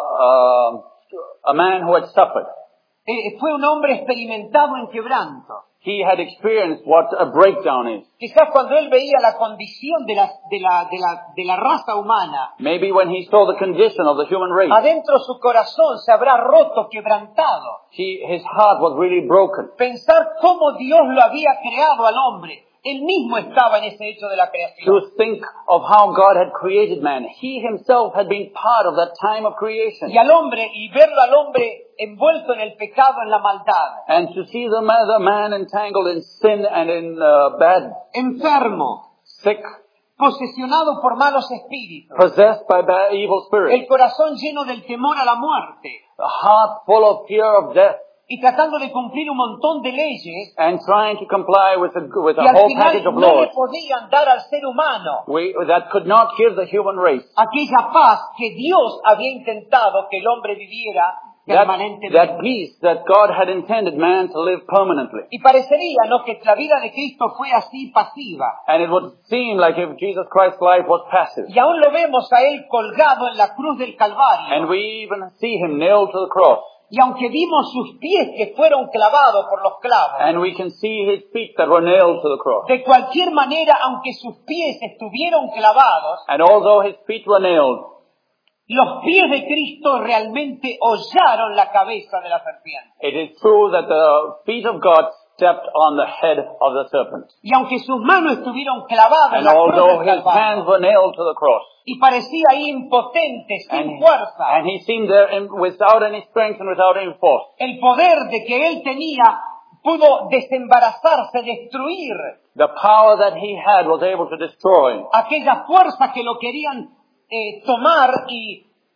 a man who had suffered. Fue un hombre experimentado en quebranto. He had experienced what a breakdown is. Quizás cuando él veía la condición de la raza humana, Maybe when he saw the condition of the human race, adentro su corazón se habrá roto, quebrantado. his heart was really broken. Pensar cómo Dios lo había creado al hombre. Él mismo estaba en ese hecho de la creación. To think of how God had created man. He himself had been part of that time of creation. Y al hombre, y verlo al hombre envuelto en el pecado, en la maldad. And to see the man entangled in sin and in bad, Enfermo, sick, posesionado por malos espíritus. possessed by bad, evil spirits. El corazón lleno del temor a la muerte. A heart full of fear of death. Y tratando de cumplir un montón de leyes. And trying to comply with a Y al whole package final of no le laws podían dar al ser humano that could not give the human race aquella paz que Dios había intentado que el hombre viviera that permanentemente. peace that God had intended man to live permanently. Y parecería, ¿no?, que la vida de Cristo fue así pasiva. And it would seem like if Jesus Christ's life was passive. Y aún lo vemos a él colgado en la cruz del Calvario. And we even see him nailed to the cross. Y aunque vimos sus pies que fueron clavados por los clavos, And we can see his feet that were nailed to the cross. de cualquier manera, aunque sus pies estuvieron clavados, And although his feet were nailed, los pies de Cristo realmente hollaron la cabeza de la serpiente. it is true that the feet of God stepped on the head of the serpent. Y aunque sus manos estuvieron clavadas en And la cruz although del his hands Calvario, were nailed to the cross, y parecía impotente, sin fuerza, and he seemed there without any strength and without any force. el poder de que él tenía pudo desembarazarse, destruir The power that he had was able to destroy aquellas fuerzas que lo querían tomar y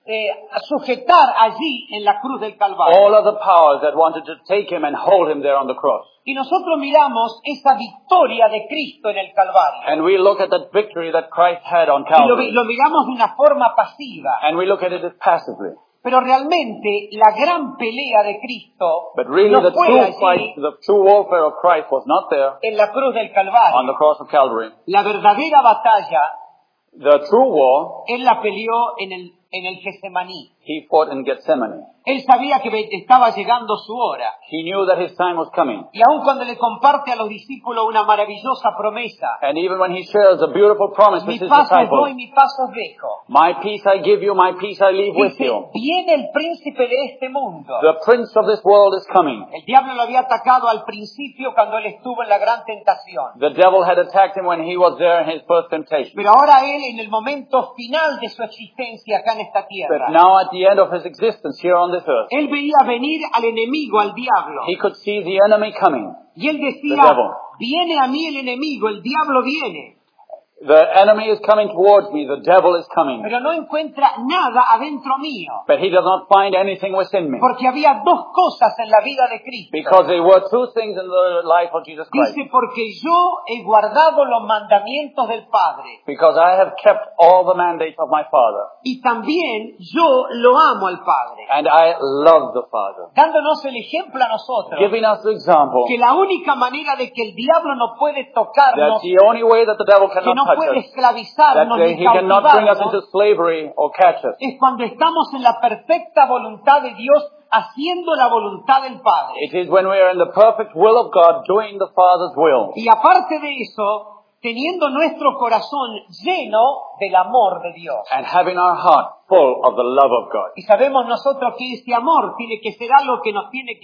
sujetar allí en la cruz del Calvario. All other powers that wanted to take him and hold him there on the cross. Y nosotros miramos esa victoria de Cristo en el Calvario. And we look at that victory that Christ had on Y Calvary. lo miramos de una forma pasiva. And we look at it as passively. Pero realmente la gran pelea de Cristo But really no the fue true allí fight, the true warfare of Christ was not there en la cruz del on the Calvario. cross of Calvary. La verdadera batalla The true war, Él la peleó en el Getsemaní. he fought in Gethsemane. Él sabía que estaba llegando su hora. He knew that his time was coming. Y aun cuando le comparte a los discípulos una maravillosa promesa, And even when he shares a beautiful promise mi with his paz os doy, disciples, mi paz os dejo. my peace I give you, my peace I leave with Dice, you. viene el príncipe de este mundo. The prince of this world is coming. El diablo lo había atacado al principio cuando él estuvo en la gran tentación. The devil had attacked him when he was there in his first temptation. Pero ahora él, en el momento final de su existencia acá en esta But tierra, now at the end of his existence here on this earth, él veía venir al enemigo, al diablo. he could see the enemy coming. Y él The decía, devil. viene a mí el enemigo, el diablo viene. The enemy is coming towards me. The devil is coming. Pero no encuentra nada adentro mío. But he does not find anything within me. Porque había dos cosas en la vida de Cristo. Because there were two things in the life of Jesus Christ. Dice, porque yo he guardado los mandamientos del Padre. Because I have kept all the mandates of my Father. Y también yo lo amo al Padre. And I love the Father. Dándonos el ejemplo a nosotros. Giving us the example Que la única manera de que el diablo no puede that tocarnos, the only way that the devil que cannot no touch puede us, esclavizarnos that ni he cannot bring us into cautivarnos, slavery or catch us, es cuando estamos en la perfecta voluntad de Dios, haciendo la voluntad del Padre. it is when we are in the perfect will of God, doing the Father's will. Y aparte de eso, teniendo nuestro corazón lleno del amor de Dios. And having our heart full of the love of God. Y sabemos nosotros que ese amor tiene que ser algo que nos tiene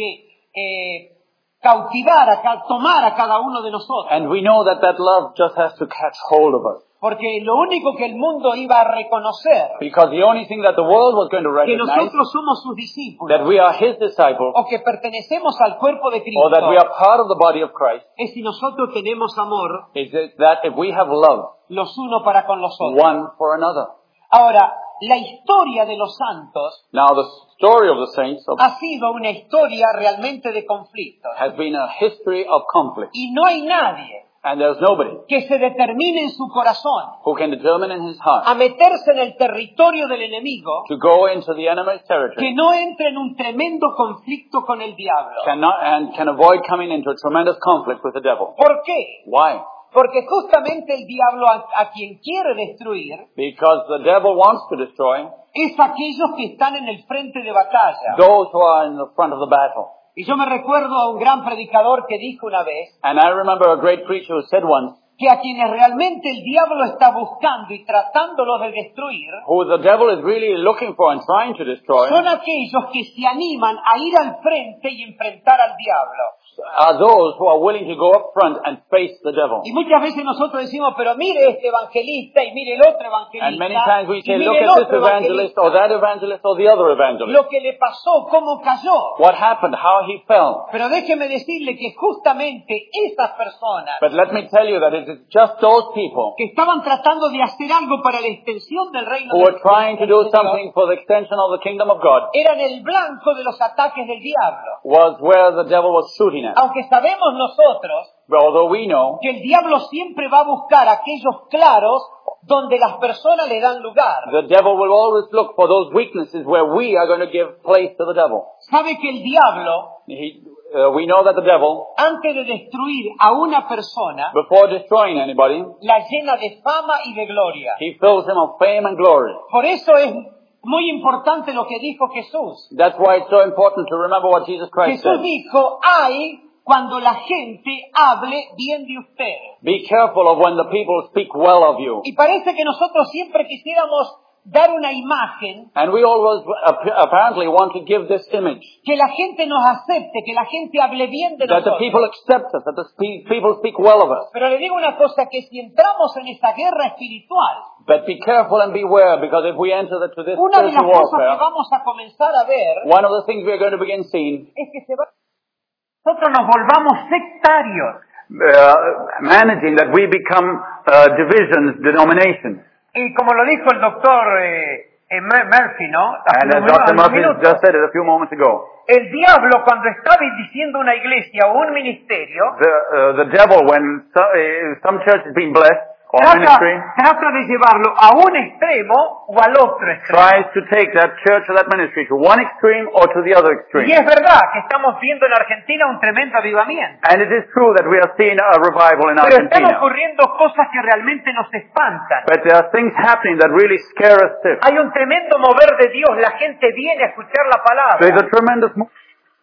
que cautivar, tomar a cada uno de nosotros. And we know that that love just has to catch hold of us. Porque lo único que el mundo iba a reconocer, Because the only thing that the world was going to que recognize, nosotros somos sus discípulos, that we are His disciples, o que pertenecemos al cuerpo de or that we Cristo, are part of the body of Christ, es si nosotros tenemos amor is that if we have love los unos para con los otros. one for another. Ahora, la historia de los santos Now the story of the saints ha sido una historia realmente de conflictos. has been a history of conflict. Y no hay nadie And there's nobody que se determine en su corazón who can determine in his heart a meterse en el territorio del enemigo to go into the enemy's que territory no entre en un tremendo conflicto con el diablo. can avoid coming into a tremendous conflict with the devil. ¿Por qué? Why? Porque justamente el diablo a quien quiere destruir Because the devil wants to destroy es aquellos que están en el frente de batalla. those who are in the front of the battle. Y yo me recuerdo a un gran predicador que dijo una vez And I remember a great preacher who said once, que a quienes realmente el diablo está buscando y tratándolos de destruir who the devil is really looking for and trying to destroy, son aquellos que se animan a ir al frente y enfrentar al diablo. are those who are willing to go up front and face the devil. Y muchas veces nosotros decimos, pero mire este evangelista y mire el otro evangelista. And many times we y say, mire look el at this otro evangelist or that evangelist or the other evangelist. Lo que le pasó, cómo cayó. What happened, how he fell. Pero déjeme decirle que justamente esas personas But let me tell you that it is just those people que estaban tratando de hacer algo para la extensión del reino who de were trying to do Dios, something for the extension of the kingdom of God eran el blanco de los ataques del diablo. was where the devil was shooting at. Aunque sabemos nosotros But although we know que el diablo siempre va a buscar aquellos claros donde las personas le dan lugar. the devil will always look for those weaknesses where we are going to give place to the devil. Sabe que el diablo, We know that the devil, antes de destruir a una persona, before destroying anybody, la llena de fama y de gloria. he fills him of fame and glory. Por eso es muy importante lo que dijo Jesús. That's why it's so important to remember what Jesus Christ Jesús said. dijo, ay, cuando la gente hable bien de usted. Be careful of when the people speak well of you. Y parece que nosotros siempre quisiéramos dar una imagen, And we always apparently want to give this image, que la gente nos acepte, que la gente hable bien de that the people nosotros. accept us, that the people speak well of us. Pero le digo una cosa, que si entramos en esa guerra espiritual, But be careful and beware, because if we enter to this una de las spiritual cosas que warfare, vamos a comenzar a ver one of the things we are going to begin seeing, es que nosotros nos volvamos sectarios. managing that we become divisions, denominations. Y como lo dijo el doctor Murphy, ¿no? And as Dr. Murphy just said it a few moments ago, El diablo, cuando está bendiciendo una iglesia o un ministerio, the devil, when some church is being blessed, or ministry, trata de llevarlo a un extremo o al otro extremo. tries to take that church or that ministry to one extreme or to the other extreme. Y es verdad que estamos viendo en Argentina un tremendo avivamiento. And it is true that we are seeing a revival in Pero están Argentina. ocurriendo cosas que realmente nos espantan. But there are things happening that really scare us stiff. Hay un tremendo mover de Dios, la gente viene a escuchar la There's palabra, a tremendous movement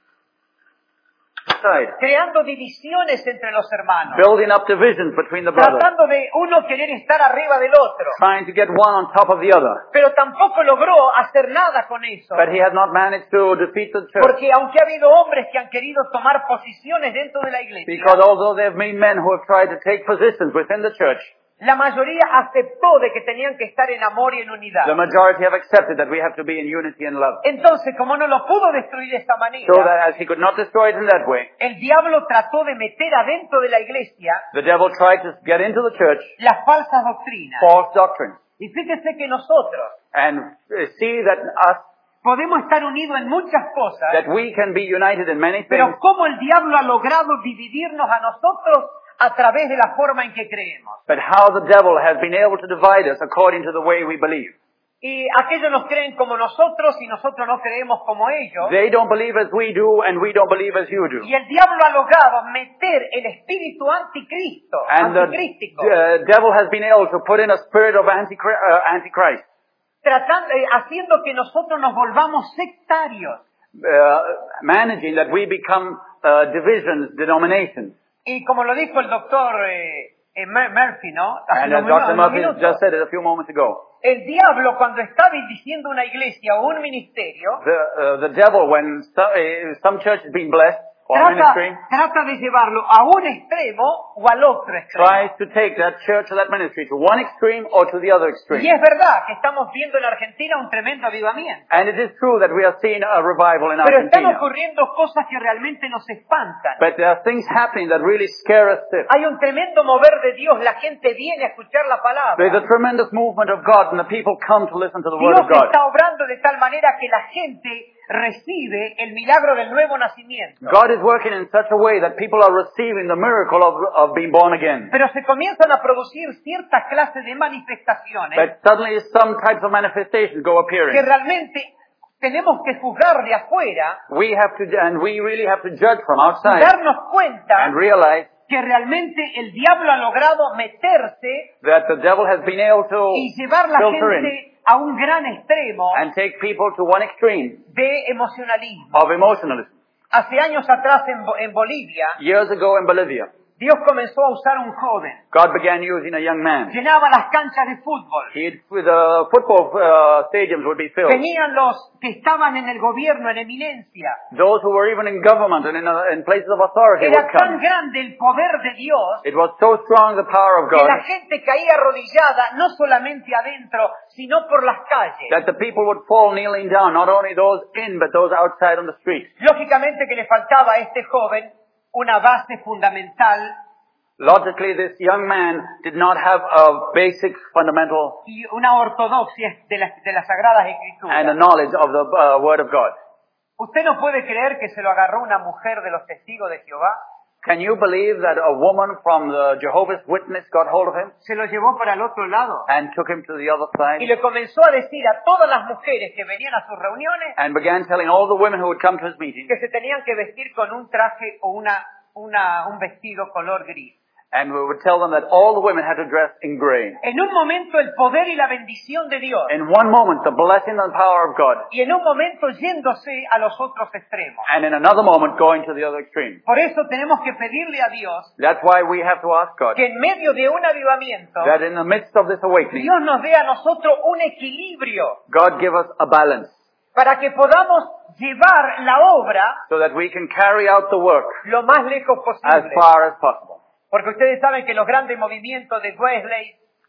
inside, creando divisiones entre los hermanos, building up divisions between the brothers, tratando de uno querer estar arriba del otro. trying to get one on top of the other. Pero tampoco logró hacer nada con eso. But he has not managed to defeat the church. Porque aunque ha habido hombres que han querido tomar posiciones dentro de la iglesia, Because although there have been men who have tried to take positions within the church, la mayoría aceptó de que tenían que estar en amor y en unidad. the majority have accepted that we have to be in unity and love. Entonces, como no lo pudo destruir de esta manera, So that as he could not destroy it in that way, el diablo trató de meter adentro de la iglesia the devil tried to get into the church las falsas doctrinas. false doctrine. Y fíjese que nosotros And see that us, podemos estar unidos en muchas cosas, that we can be united in many things, pero cómo el diablo ha logrado dividirnos a nosotros a través de la forma en que creemos. but how the devil has been able to divide us according to the way we believe. Y aquellos nos creen como nosotros y nosotros no creemos como ellos. They don't believe as we do and we don't believe as you do. Y el diablo ha logrado meter el espíritu anticristo, And anticrístico, the devil has been able to put in a spirit of antichrist, haciendo que nosotros nos volvamos sectarios. managing that we become divisions, denominations. Y como lo dijo el doctor Murphy, ¿no? Hace And as unos Dr. Murphy minutos, just said it a few moments ago, el diablo cuando está bendiciendo una iglesia o un ministerio, the devil, when some church is being blessed, or ministry, trata de llevarlo a un extremo o al otro extremo. tries to take that church or that ministry to one extreme or to the other extreme. Y es verdad que estamos viendo en Argentina un tremendo avivamiento. And it is true that we are seeing a revival in Pero están Argentina. ocurriendo cosas que realmente nos espantan. But there are things happening that really scare us stiff. Hay un tremendo mover de Dios, la gente viene a escuchar la There's a palabra. tremendous movement of God and the people come to listen to the Word Dios of God. está obrando de tal manera que la gente recibe el milagro del nuevo nacimiento. God is working in such a way that people are receiving the miracle of being born again. Pero se comienzan a producir ciertas clases de manifestaciones But suddenly some types of manifestations go que appearing. realmente tenemos que juzgar de afuera, We really have to judge from outside darnos cuenta and realize que realmente el diablo ha logrado meterse that the devil has been able to y llevar la filter in gente a un gran extremo and take people to one extreme de emocionalismo. of emotionalism. Hace años atrás en Bolivia, Years ago in Bolivia, Dios comenzó a usar un joven. God began using a young man. Llenaba las canchas de fútbol. The football stadiums would be filled. Tenían los que estaban en el gobierno en eminencia. Those who were even in government and in places of authority Era would tan come. grande el poder de Dios It was so strong the power of que God la gente caía arrodillada no solamente adentro, sino por las calles. that the people would fall kneeling down, not only those in, but those outside on the street. Lógicamente que le faltaba a este joven una base fundamental Logically, this young man did not have a basic, fundamental, y una ortodoxia de las Sagradas and a Escrituras. knowledge of the Word of God. ¿Usted no puede creer que se lo agarró una mujer de los testigos de Jehová? Can you believe that a woman from the Jehovah's Witness got hold of him Se lo llevó para el otro lado and took him to the other y side le comenzó a decir a todas las mujeres que venían a sus reuniones and began telling all the women who would come to his meeting, que se tenían que vestir con un traje o un vestido color gris. and we would tell them that all the women had to dress in gray. En un momento el poder y la bendición de Dios In one moment, the blessing and power of God, y en un momento yéndose a los otros extremos. and in another moment, going to the other extreme. Por eso tenemos que pedirle a Dios That's why we have to ask God que en medio de un avivamiento that in the midst of this awakening, Dios nos dé a nosotros un equilibrio God give us a balance para que podamos llevar la obra so that we can carry out the work lo más lejos as posible. far as possible. Porque ustedes saben que los grandes movimientos de Wesley,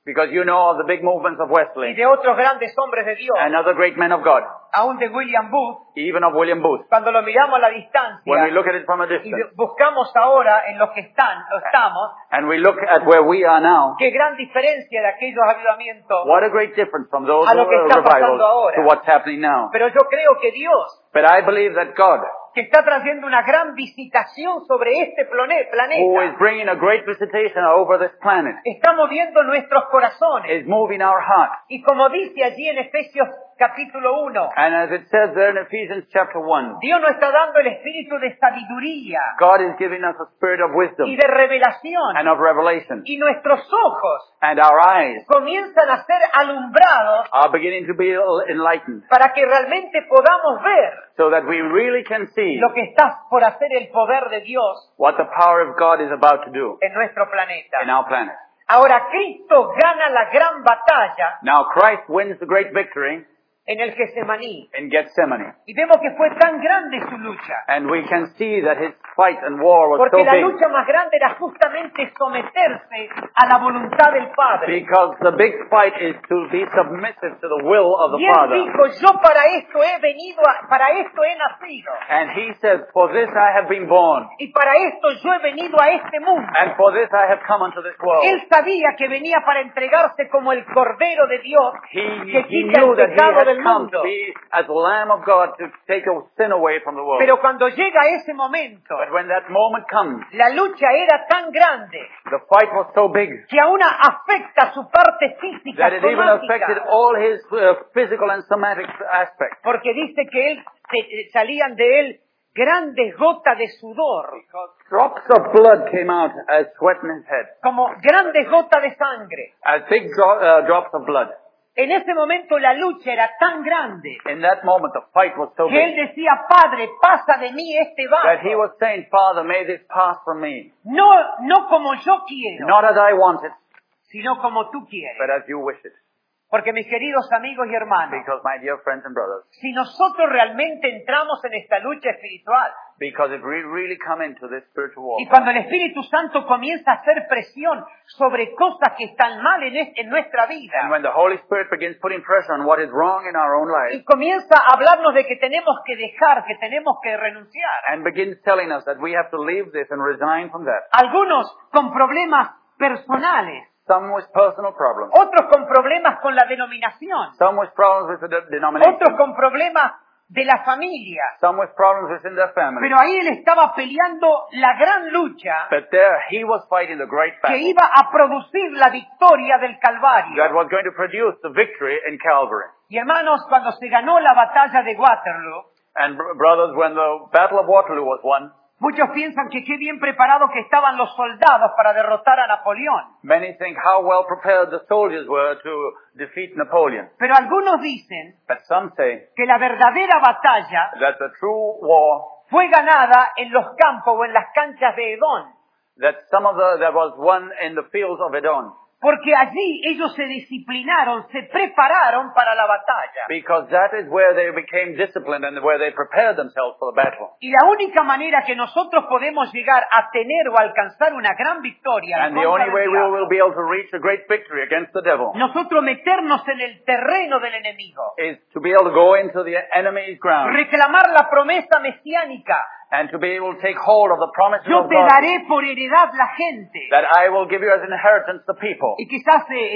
Because you know of the big movements of y Wesley de otros grandes hombres de Dios, and other great men of God, aún de William Booth, even of William Booth. cuando lo miramos a la When we distancia look at it from a y distance buscamos ahora en los que estamos, and we look at where we are now, qué gran diferencia de aquellos avivamientos. what a great difference from those A lo que está revivals pasando ahora. to what's happening now. Pero yo creo que Dios, But I believe that God, que está trayendo una gran visitación sobre este who is planeta, bringing a great visitation over this planet, está moviendo nuestros corazones. is moving our hearts. Y como dice allí en Efesios capítulo 1, And as it says there in Ephesians chapter 1, Dios nos está dando el espíritu de sabiduría God is giving us a spirit of wisdom y de revelación. and of revelation. Y nuestros ojos And our eyes comienzan a ser alumbrados are beginning to be enlightened para que realmente podamos ver so that we really can see lo que está por hacer el poder de Dios what the power of God is about to do en nuestro planeta. in our planet. Ahora Cristo gana la gran batalla Now Christ wins the great victory en el Getsemaní. in Gethsemane. Y vemos que fue tan grande su lucha. And we can see that his fight and war was so Porque la big lucha más grande era justamente someterse a la voluntad del Padre. because the big fight is to be submissive to the will of the Y él Father. dijo, yo para esto he venido, para esto he nacido. And he says, for this I have been born, Y para esto yo he venido a este mundo. and for this I have come unto this world. Él sabía que venía para entregarse como el Cordero de Dios que He quita knew el that he pecado had del come mundo. to be as the Lamb of God to take a sin away from the world. Pero cuando llega ese momento, But when that moment comes, la lucha era tan grande the fight was so big que aún afecta su parte física, that it even affected somática. all his physical and somatic aspects. Porque dice que salían de él grandes gotas de sudor, Drops of blood came out as sweat in his head, como grandes gotas de sangre. as big drops of blood. En ese momento la lucha era tan grande In that moment, the fight was so que él big decía, Padre, pasa de mí este that he vaso. was saying, Father, may this pass from me. No como yo quiero, Not as I want it, sino como tú quieres. but as you wish it. Porque mis queridos amigos y hermanos, Because, my dear friends and brothers, si nosotros realmente entramos en esta lucha espiritual, because if we really come into this spiritual war, y cuando el Espíritu Santo comienza a hacer presión sobre cosas que están mal en nuestra vida, and when the Holy Spirit begins putting pressure on what is wrong in our own y lives, comienza a hablarnos de que tenemos que dejar, que tenemos que renunciar, and begins telling us that we have to leave this and resign from that, algunos con problemas personales, some with personal problems, otros con problemas con la denominación, some with problems with the denomination, otros con problemas de la familia. some with problems within their family. Pero ahí él estaba peleando la gran lucha But there he was fighting the great que battle iba a producir la victoria del Calvario. that was going to produce the victory in Calvary. Y hermanos, cuando se ganó la batalla de Waterloo, And brothers, when the Battle of Waterloo was won, muchos piensan que qué bien preparados que estaban los soldados para derrotar a Napoleón. many think how well prepared the soldiers were to defeat Napoleon. Pero algunos dicen But some say que la verdadera batalla that the true war, fue ganada en los campos o en las canchas de Edón. that that was won in the fields of Edom. Porque allí ellos se disciplinaron, se prepararon para la batalla. Because that is where they became disciplined and where they prepared themselves for the battle. Y la única manera que nosotros podemos llegar a tener o alcanzar una gran victoria en And the contra only del way we diablo, will be able to reach a great victory against the devil nosotros meternos en el terreno del enemigo, is to be able to go into the enemy's ground reclamar la promesa mesiánica. and to be able to take hold of the promises Yo of te God, daré por heredad la gente. that I will give you as inheritance the people. Y quizás en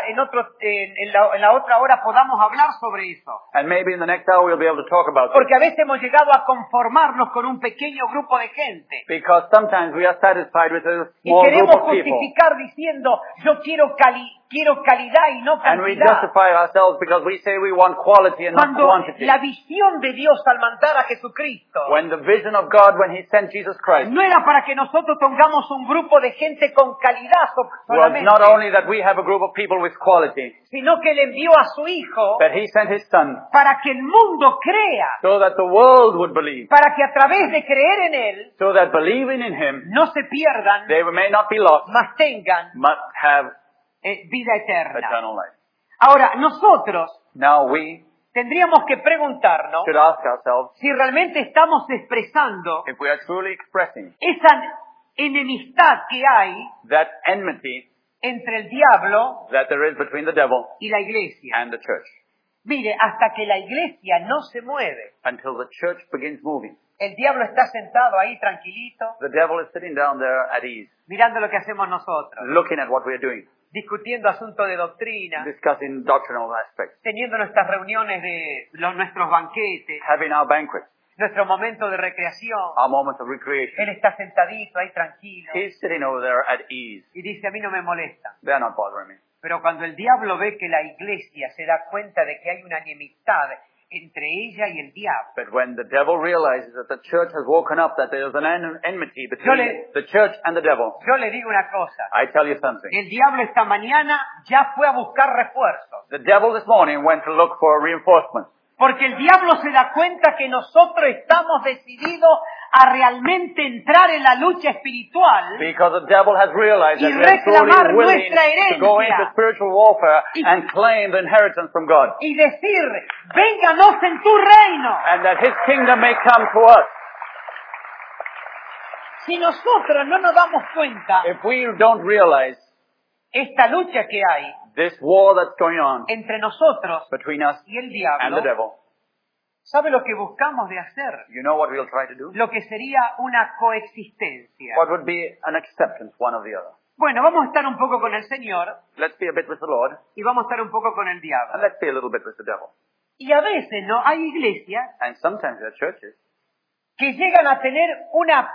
la otra hora podamos hablar sobre eso. And maybe in the next hour we'll be able to talk about this. Porque a veces hemos llegado a conformarnos con un pequeño grupo de gente. Because sometimes we are satisfied with a Y small group queremos of people. justificar diciendo, yo quiero calidad y no And we cantidad. justify ourselves because we say we want quality and not Cuando quantity. la visión de Dios al mandar a Jesucristo When the vision of God when He sent Jesus Christ no era para que nosotros tengamos un grupo de gente con calidad was solamente, not only that we have a group of people with quality, sino que le envió a su Hijo but He sent His Son para que el mundo crea, so that the world would believe, para que a través de creer en Él so that believing in Him no se pierdan, they may not be lost, mas tengan but have vida eterna. eternal life. Ahora, nosotros Now we tendríamos que preguntarnos should ask ourselves si realmente estamos expresando if we are truly expressing esa enemistad que hay that enmity entre el diablo that there is between the devil y la iglesia. and the church. Mire, hasta que la iglesia no se mueve, Until the church begins moving. el diablo está sentado ahí tranquilito, The devil is sitting down there at ease, mirando lo que hacemos nosotros, looking at what we are doing, discutiendo asuntos de doctrina, discussing doctrinal aspects, teniendo nuestras reuniones de nuestros banquetes, having our banquets, nuestro momento de recreación. our moments of recreation. Él está sentadito ahí tranquilo He's sitting over there at ease. y dice, a mí no me molesta. They're not bothering me. Pero cuando el diablo ve que la iglesia se da cuenta de que hay una enemistad entre ella y el diablo, But when the devil realizes that the church has woken up, that there is an enmity between the church and the devil, yo le digo una cosa, I tell you something. el diablo esta mañana ya fue a buscar refuerzos, The devil this morning went to look for reinforcements. porque el diablo se da cuenta que nosotros estamos decididos a realmente entrar en la lucha espiritual Because the devil has realized that y we are reclamar truly willing nuestra to go into herencia spiritual warfare Y- and claim the inheritance from God. y decir, vénganos en tu reino. And that His kingdom may come to us. Si nosotros no nos damos cuenta If we don't realize esta lucha que hay this war that's going on entre nosotros between us y el and the diablo, devil, ¿sabe lo que buscamos de hacer? you know what we'll try to do? Lo que sería una coexistencia. What would be an acceptance one of the other? Bueno, vamos a estar un poco con el Señor Let's be a bit with the Lord, y vamos a estar un poco con el and diablo. let's be a little bit with the devil. Y a veces, ¿no? Hay iglesias And sometimes there are churches que llegan a tener una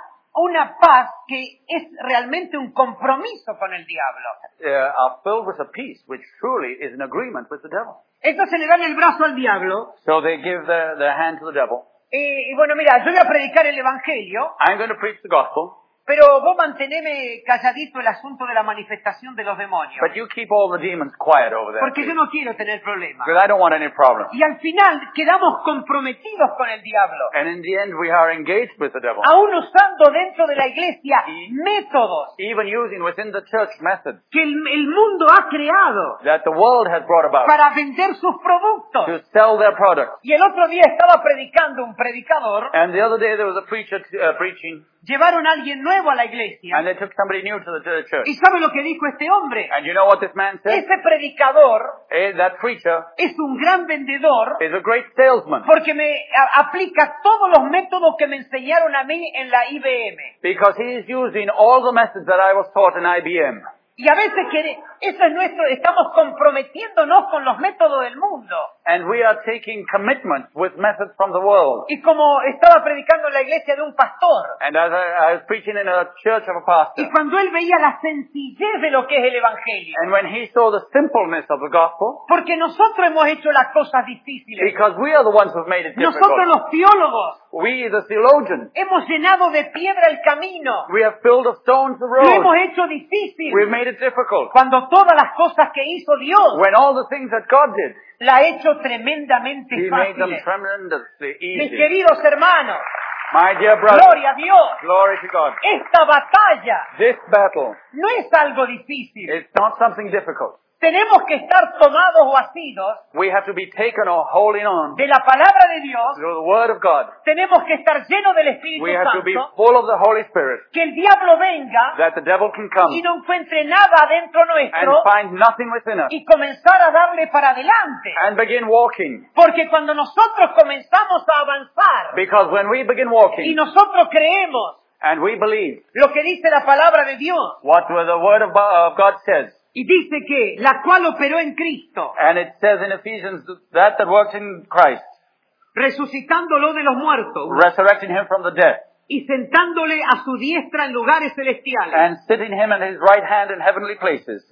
paz que es realmente un compromiso con el diablo. are filled with a peace which truly is an agreement with the devil. Entonces le dan el brazo al diablo So they give their hand to the devil. y bueno, mira, yo voy a predicar el Evangelio, I'm going to preach the gospel, pero vos manteneme calladito el asunto de la manifestación de los demonios, but you keep all the demons quiet over there. porque yo no quiero tener problemas. Because I don't want any problem. Y al final quedamos comprometidos con el diablo, And in the end, we are engaged with the devil. aún usando dentro de la iglesia métodos Even using within the church methods que el mundo ha creado that the world has brought about para vender sus productos. to sell their products. Y el otro día estaba predicando un predicador, And the other day there was a preacher preaching, llevaron a alguien nuevo a la iglesia, and they took somebody new to the church. y ¿sabe lo que dijo este hombre? And you know what this man said? Ese predicador That preacher es un gran vendedor is a great salesman porque aplica todos los métodos que me enseñaron a mí en la IBM. because he is using all the methods that I was taught in IBM. Y a veces eso es nuestro, estamos comprometiéndonos con los métodos del mundo. And we are taking commitments with methods from the world. Y como estaba predicando en la iglesia de un pastor, And as I was preaching in a church of a pastor, y cuando él veía la sencillez de lo que es el evangelio, and when he saw the simpleness of the gospel, porque nosotros hemos hecho las cosas difíciles, because we are the ones who've made it nosotros difficult. los teólogos We, the theologians, hemos llenado de piedra el camino, we have filled of stones the lo hemos road. hecho difícil, We've made it difficult. cuando todas las cosas que hizo Dios When all the things that God did, la ha hecho tremendamente He made them fáciles. tremendously Mis easy. queridos hermanos, My dear brother, gloria a Dios, glory to God. esta batalla This battle no es algo difícil. is not something difficult. Tenemos que estar tomados o asidos We have to be taken or holding on de la palabra de Dios. to the Word of God. Tenemos que estar llenos del Espíritu We have to be Santo. full of the Holy Spirit, Que el diablo venga that the devil can y come no encuentre nada adentro and nuestro find nothing within us y comenzar a darle para adelante. and begin walking. Porque cuando nosotros comenzamos a avanzar Because when we begin y walking nosotros creemos and we believe lo que dice la palabra de Dios what the Word of God says, y dice que la cual operó en Cristo, and it says in Ephesians that works in Christ, resucitándolo de los muertos resurrecting Him from the dead, y sentándole a su diestra en lugares celestiales, and sitting Him at His right hand in heavenly places,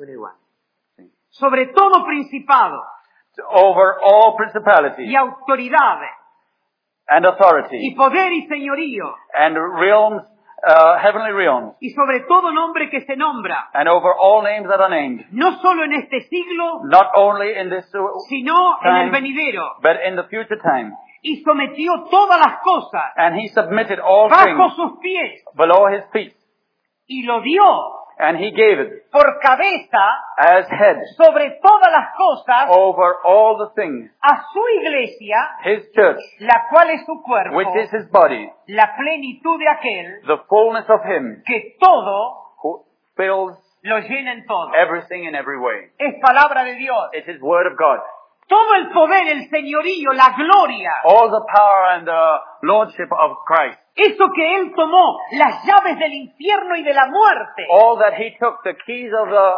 sobre todo principado over all principalities y autoridades and y authority poder y señorío and realms, heavenly realms, y sobre todo nombre que se nombra, and over all names that are named, no solo en este siglo, not only in this sino en el time, venidero, but in the future time. y sometió todas las cosas And He submitted all bajo things sus pies below His feet, y lo dio and He gave it por cabeza as head sobre todas las cosas over all the things, a su iglesia, His church, la cual es su cuerpo, which is His body, la plenitud de aquel the fullness of Him que todo who fills lo llenen todo. everything in every way. Es palabra de Dios. It is Word of God. Todo el poder, el señorío, la gloria, All the power and the lordship of Christ. eso que Él tomó, las llaves del infierno y de la muerte, All that He took, the keys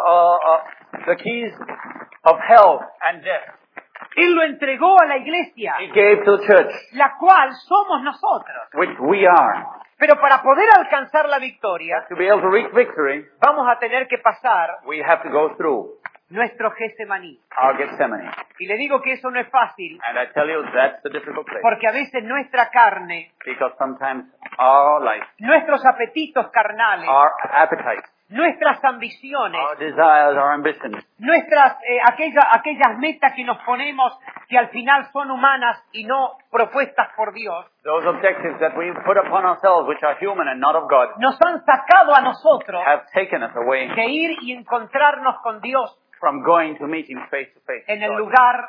of hell and death, Él lo entregó a la iglesia, He gave to the church, la cual somos nosotros. which we are. Pero para poder alcanzar la victoria, To be able to reach victory, vamos a tener que pasar we have to go through nuestro Getsemaní. our Gethsemane. Y le digo que eso no es fácil, And I tell you, that's the difficult place. porque a veces nuestra carne, Because sometimes our life, nuestros apetitos carnales, our appetites, nuestras ambiciones, our desires, our ambitions, nuestras aquellas metas que nos ponemos que al final son humanas y no propuestas por Dios, those objectives that we put upon ourselves, which are human and not of God, nos han sacado a nosotros have taken us away de ir y encontrarnos con Dios from going to meeting face to face en el with God, lugar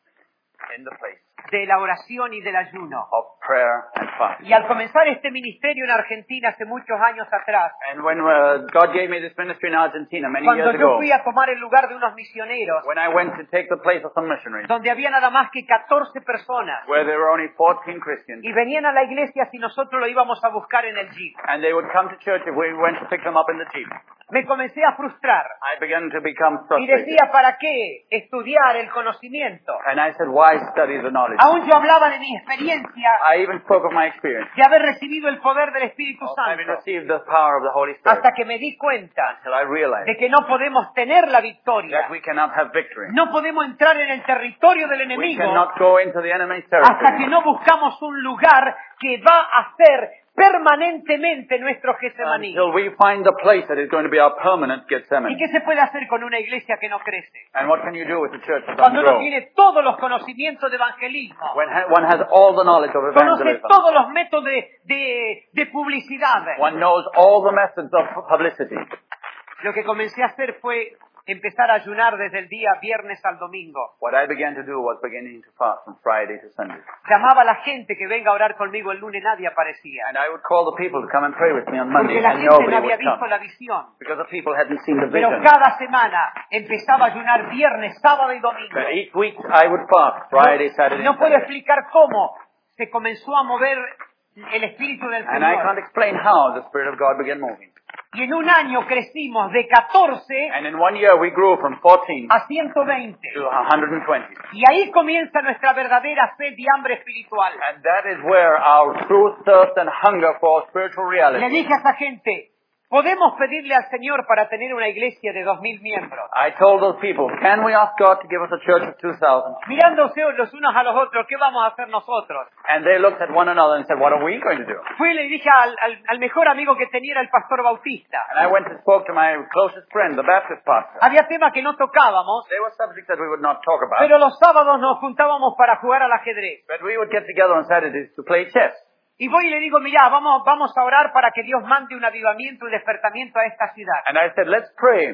in the place de la oración y del ayuno. of prayer and fasting. Y al comenzar este ministerio en Argentina hace muchos años atrás, And when God gave me this ministry in Argentina many cuando years yo ago, fui a tomar el lugar de unos misioneros, when I went to take the place of some missionaries, donde había nada más que 14 personas, where there were only 14 Christians, y venían a la iglesia si nosotros lo íbamos a buscar en el jeep, and they would come to church if we went to pick them up in the jeep, me comencé a frustrar I began to become y frustrated. decía, ¿para qué estudiar el conocimiento? And I said, why study the knowledge? Aún yo hablaba de mi experiencia I even spoke of my experience, de haber recibido el poder del Espíritu of having Santo, received the power of the Holy Spirit, hasta que me di cuenta until I realized de que no podemos tener la victoria, that we cannot have victory. no podemos entrar en el territorio del We enemigo cannot go into the enemy's hasta que territory no buscamos un lugar que va a ser permanentemente nuestro Getsemaní. until we find the place that is going to be our permanent ¿Y Gethsemane. qué se puede hacer con una iglesia que no crece? And what can you do with the church that Cuando doesn't uno grow? tiene todos los conocimientos de evangelismo, When one has all the knowledge of conoce evangelism, todos los métodos de publicidad. one knows all the methods of publicity. Lo que comencé a hacer fue empezar a ayunar desde el día viernes al domingo. What I began to do was beginning to fast from Friday to Sunday. Llamaba a la gente que venga a orar conmigo el lunes, nadie aparecía. And I would call the people to come and pray with me on Porque Monday, la and gente no nobody había would visto come. la visión. Because the people hadn't seen the Pero vision. cada semana empezaba a ayunar viernes, sábado y domingo. But each week I would fast, Friday, Saturday, No and puedo Sunday. explicar cómo se comenzó a mover el Espíritu del And I can't Señor. explain how the Spirit of God began moving. Y en un año crecimos de 14 And in 1 year we grew from 14 a 120. to 120. Y ahí comienza nuestra verdadera sed y hambre espiritual. And that is where our true thirst and hunger for spiritual Le reality. dije a esa gente, podemos pedirle al Señor para tener una iglesia de 2000 miembros. I told those people, can we ask God to give us a church of 2,000? Mirándose los unos a los otros, ¿qué vamos a hacer nosotros? And they looked at one another and said, what are we going to do? Fui y le dije al mejor amigo que tenía, era el pastor Bautista. And I went and spoke to my closest friend, the Baptist pastor. Había temas que no tocábamos, There were subjects that we would not talk about, pero los sábados nos juntábamos para jugar al ajedrez. but we would get together on Saturdays to play chess. Y voy y le digo, mirá, vamos a orar para que Dios mande un avivamiento y despertamiento a esta ciudad. And I said, let's pray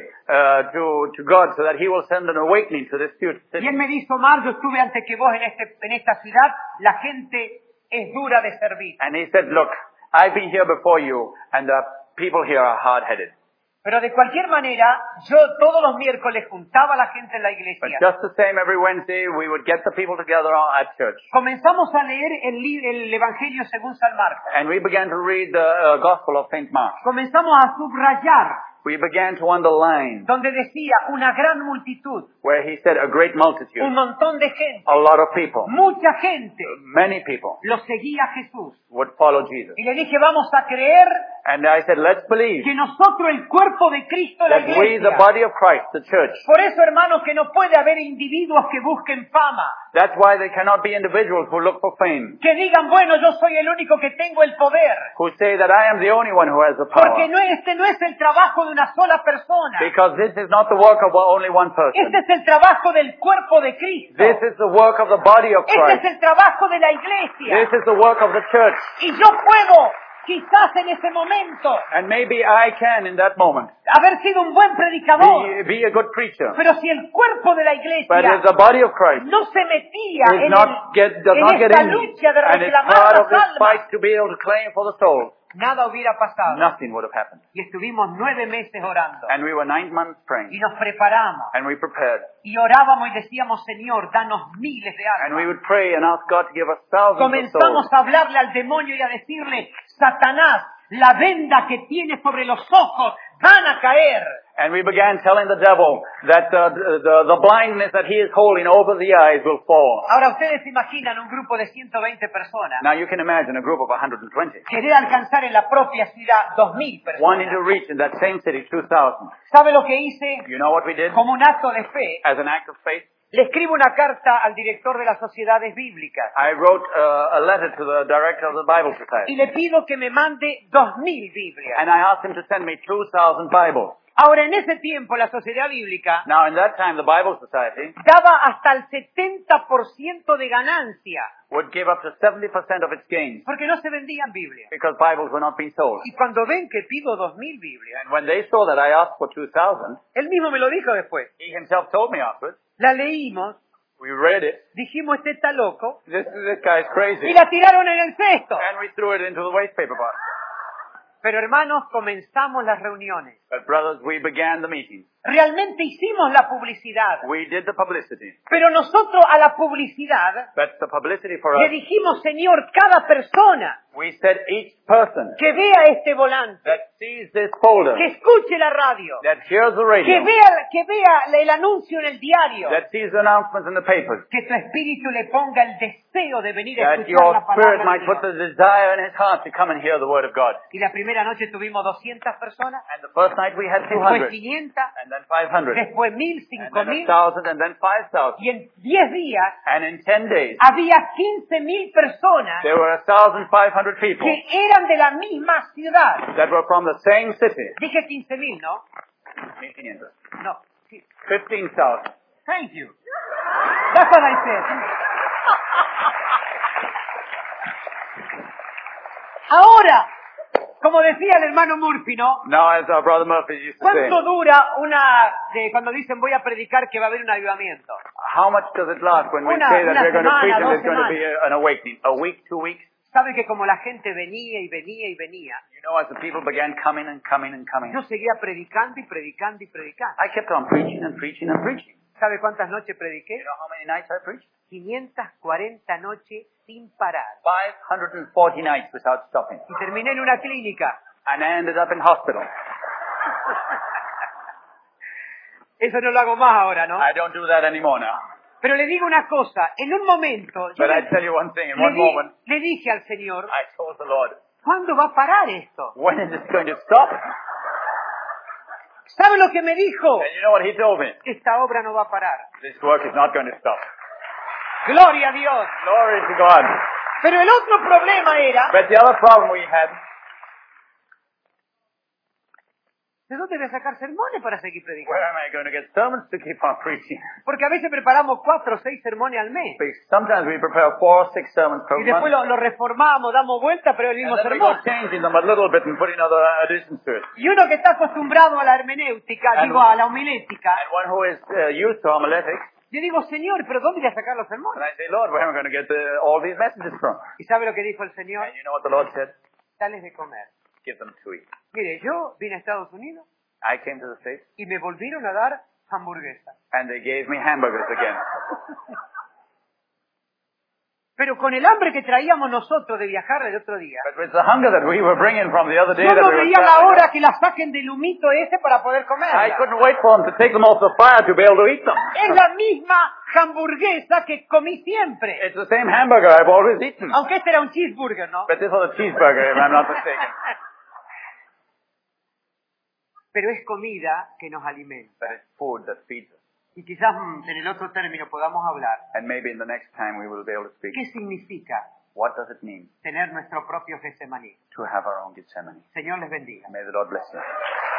to God so that He will send an awakening to this Y city. él me dijo, Omar, yo estuve antes que vos en esta ciudad, la gente es dura de servir. And he said, look, I've been here before you, and the people here are hard-headed. Pero de cualquier manera, yo todos los miércoles juntaba a la gente en la But iglesia. just the same, every Wednesday, we would get the people together at church. Comenzamos a leer el Evangelio según San Marcos. And we began to read the Gospel of St. Mark. Comenzamos a subrayar We began to underline donde decía una gran multitud, where he said a great multitude, un montón de gente, a lot of people, mucha gente many people lo seguía a Jesús. would follow Jesus. Y le dije, vamos a creer And I said, let's believe que nosotros, el cuerpo de Cristo, la that we, the iglesia. body of Christ, the church, Por eso, hermanos, que no puede haber individuos que busquen fama, that's why there cannot be individuals who look for fame, que digan, bueno, yo soy el único que tengo el poder. who say that I am the only one who has the Porque power. este no es el trabajo de una sola persona. Because this is not the work of only one person. Este es el trabajo del cuerpo de Cristo. This is the work of the body of Este es Christ. el trabajo de la iglesia. This is the work of the church. Y yo puedo, quizás en ese momento, And maybe I can, in that moment, haber sido un buen predicador. be a good preacher. Pero si el cuerpo de la But if iglesia the body of Christ no se metía does en not get esta in, lucha de and it's reclamar part las of this almas, fight to be able to claim for the soul, nada hubiera pasado. Nothing would have happened. Y estuvimos 9 meses orando. And we were 9 months Y praying. nos preparamos. And we prepared. Y orábamos y decíamos, Señor, danos miles de And we almas. would pray and ask God to give us thousands of Comenzamos souls. a hablarle al demonio y a decirle, Satanás, la venda que tienes sobre los ojos van a caer. And we began telling the devil that the blindness that he is holding over the eyes will fall. Ahora ustedes se imaginan un grupo de 120 personas Now you can imagine a group of 120 querer alcanzar en la propia ciudad 2.000 wanting personas. to reach in that same city 2,000. ¿Sabe lo que hice? You know what we did? Como un acto de fe, As an act of faith, le escribo una carta al director de las sociedades bíblicas I wrote a letter to the director of the Bible y Society. le pido que me mande 2.000 Biblias. And I asked him to send me 2,000 Bibles. Ahora, en ese tiempo, la sociedad bíblica Now in that time, the Bible Society daba hasta el 70% de ganancia, would give up to 70% of its gains porque no se vendían Biblias. because Bibles were not being sold. Y cuando ven que pido 2.000 Biblias, And when they saw that I asked for 2,000, él mismo me lo dijo después. he himself told me afterwards, La leímos, we read it, dijimos, este está loco, this guy's crazy, y la tiraron en el cesto. and we threw it into the waste paper box. Pero hermanos, comenzamos las reuniones. But brothers, we began the meeting. Realmente hicimos la publicidad. We did the publicity. Pero nosotros a la publicidad But the publicity for le us, dijimos, Señor, cada persona we said each person que vea este volante, that sees this folder, que escuche la radio, that hears the que radio, vea el anuncio en el diario, that sees the announcements in the papers, que tu espíritu le ponga el deseo de venir a that escuchar your la spirit palabra might de put Dios. the desire in his heart to come and hear the word of God. Y la primera noche tuvimos 200 personas, And the first night we had después 200, 500, and then 500, después 1.000, and then 5.000, 1,000, and then 5,000. y en 10 días And in 10 days, había 15.000 personas there were 1,500 people que eran de la misma ciudad. that were from the same city. Dije 15.000, ¿no? 1,500. No. Sí. 15,000. Thank you. That's what I said. Ahora, como decía el hermano Murphy, ¿no? Now, as our brother Murphy used to say, ¿Cuánto dura cuando dicen voy a predicar que va a haber un avivamiento? how much does it last when we Una- say that una we're going to semana, preach and 2 there's going to be an awakening? A week, 2 weeks? Sabe que como la gente venía y venía y venía, You know, as the people began coming and coming and coming, yo seguía predicando y predicando y predicando. I kept on preaching and preaching and preaching. ¿Sabe cuántas noches You prediqué? know how many nights I preached? 540 noches sin parar. 540 nights without stopping. Y terminé en una clínica. And I ended up in hospital. Eso no lo hago más ahora, ¿no? I don't do that anymore now. Pero le digo una cosa, en un momento yo But I tell you one thing, in one moment, le dije al Señor, I told the Lord, ¿cuándo va a parar esto? when is this going to stop? ¿Sabe lo que me dijo? And you know what he told me? Esta obra no va a parar. This work is not going to stop. Gloria a Dios. Glory to God. Pero el otro problema era, But the other problem we had, ¿de dónde voy a sacar sermones para seguir where predicando? am I going to get sermons to keep on preaching? Porque a veces preparamos 4 o 6 sermones al mes. Because sometimes we prepare 4 or 6 sermons per Y después month. lo reformamos, damos vuelta, pero el mismo And then we go sermón. changing them a little bit and putting other additions to it. Y uno que está acostumbrado a la hermenéutica, And- a la homilética, And one who is used to homiletics, yo digo, Señor, ¿pero dónde voy a sacar los and sermones? I say, Lord, where am I going to get all these messages from? ¿Y sabe lo que dijo el Señor? And you know what the Lord said? Dales de comer. Give them to eat. Mire, yo vine a Estados Unidos I came to the States, y me volvieron a dar hamburguesas. and they gave me hamburgers again. Pero con el hambre que traíamos nosotros de viajar el otro día, But with the hunger that we were bringing from the other day, yo that no we were veía la traveling, hora que la saquen del humito ese para poder I comerla. couldn't wait for them to take them off the fire to be able to eat them. Es la misma hamburguesa que comí siempre. It's the same hamburger I've always eaten. Aunque este era un cheeseburger, ¿no? But this was a cheeseburger, if I'm not mistaken. Pero es comida que nos alimenta. But it's food that feeds us. Y quizás en el otro término podamos hablar. And maybe in the next time we will be able to speak. ¿Qué significa What does it mean tener nuestro propio Getsemaní? to have our own Gethsemane? Señor les bendiga. May the Lord bless you.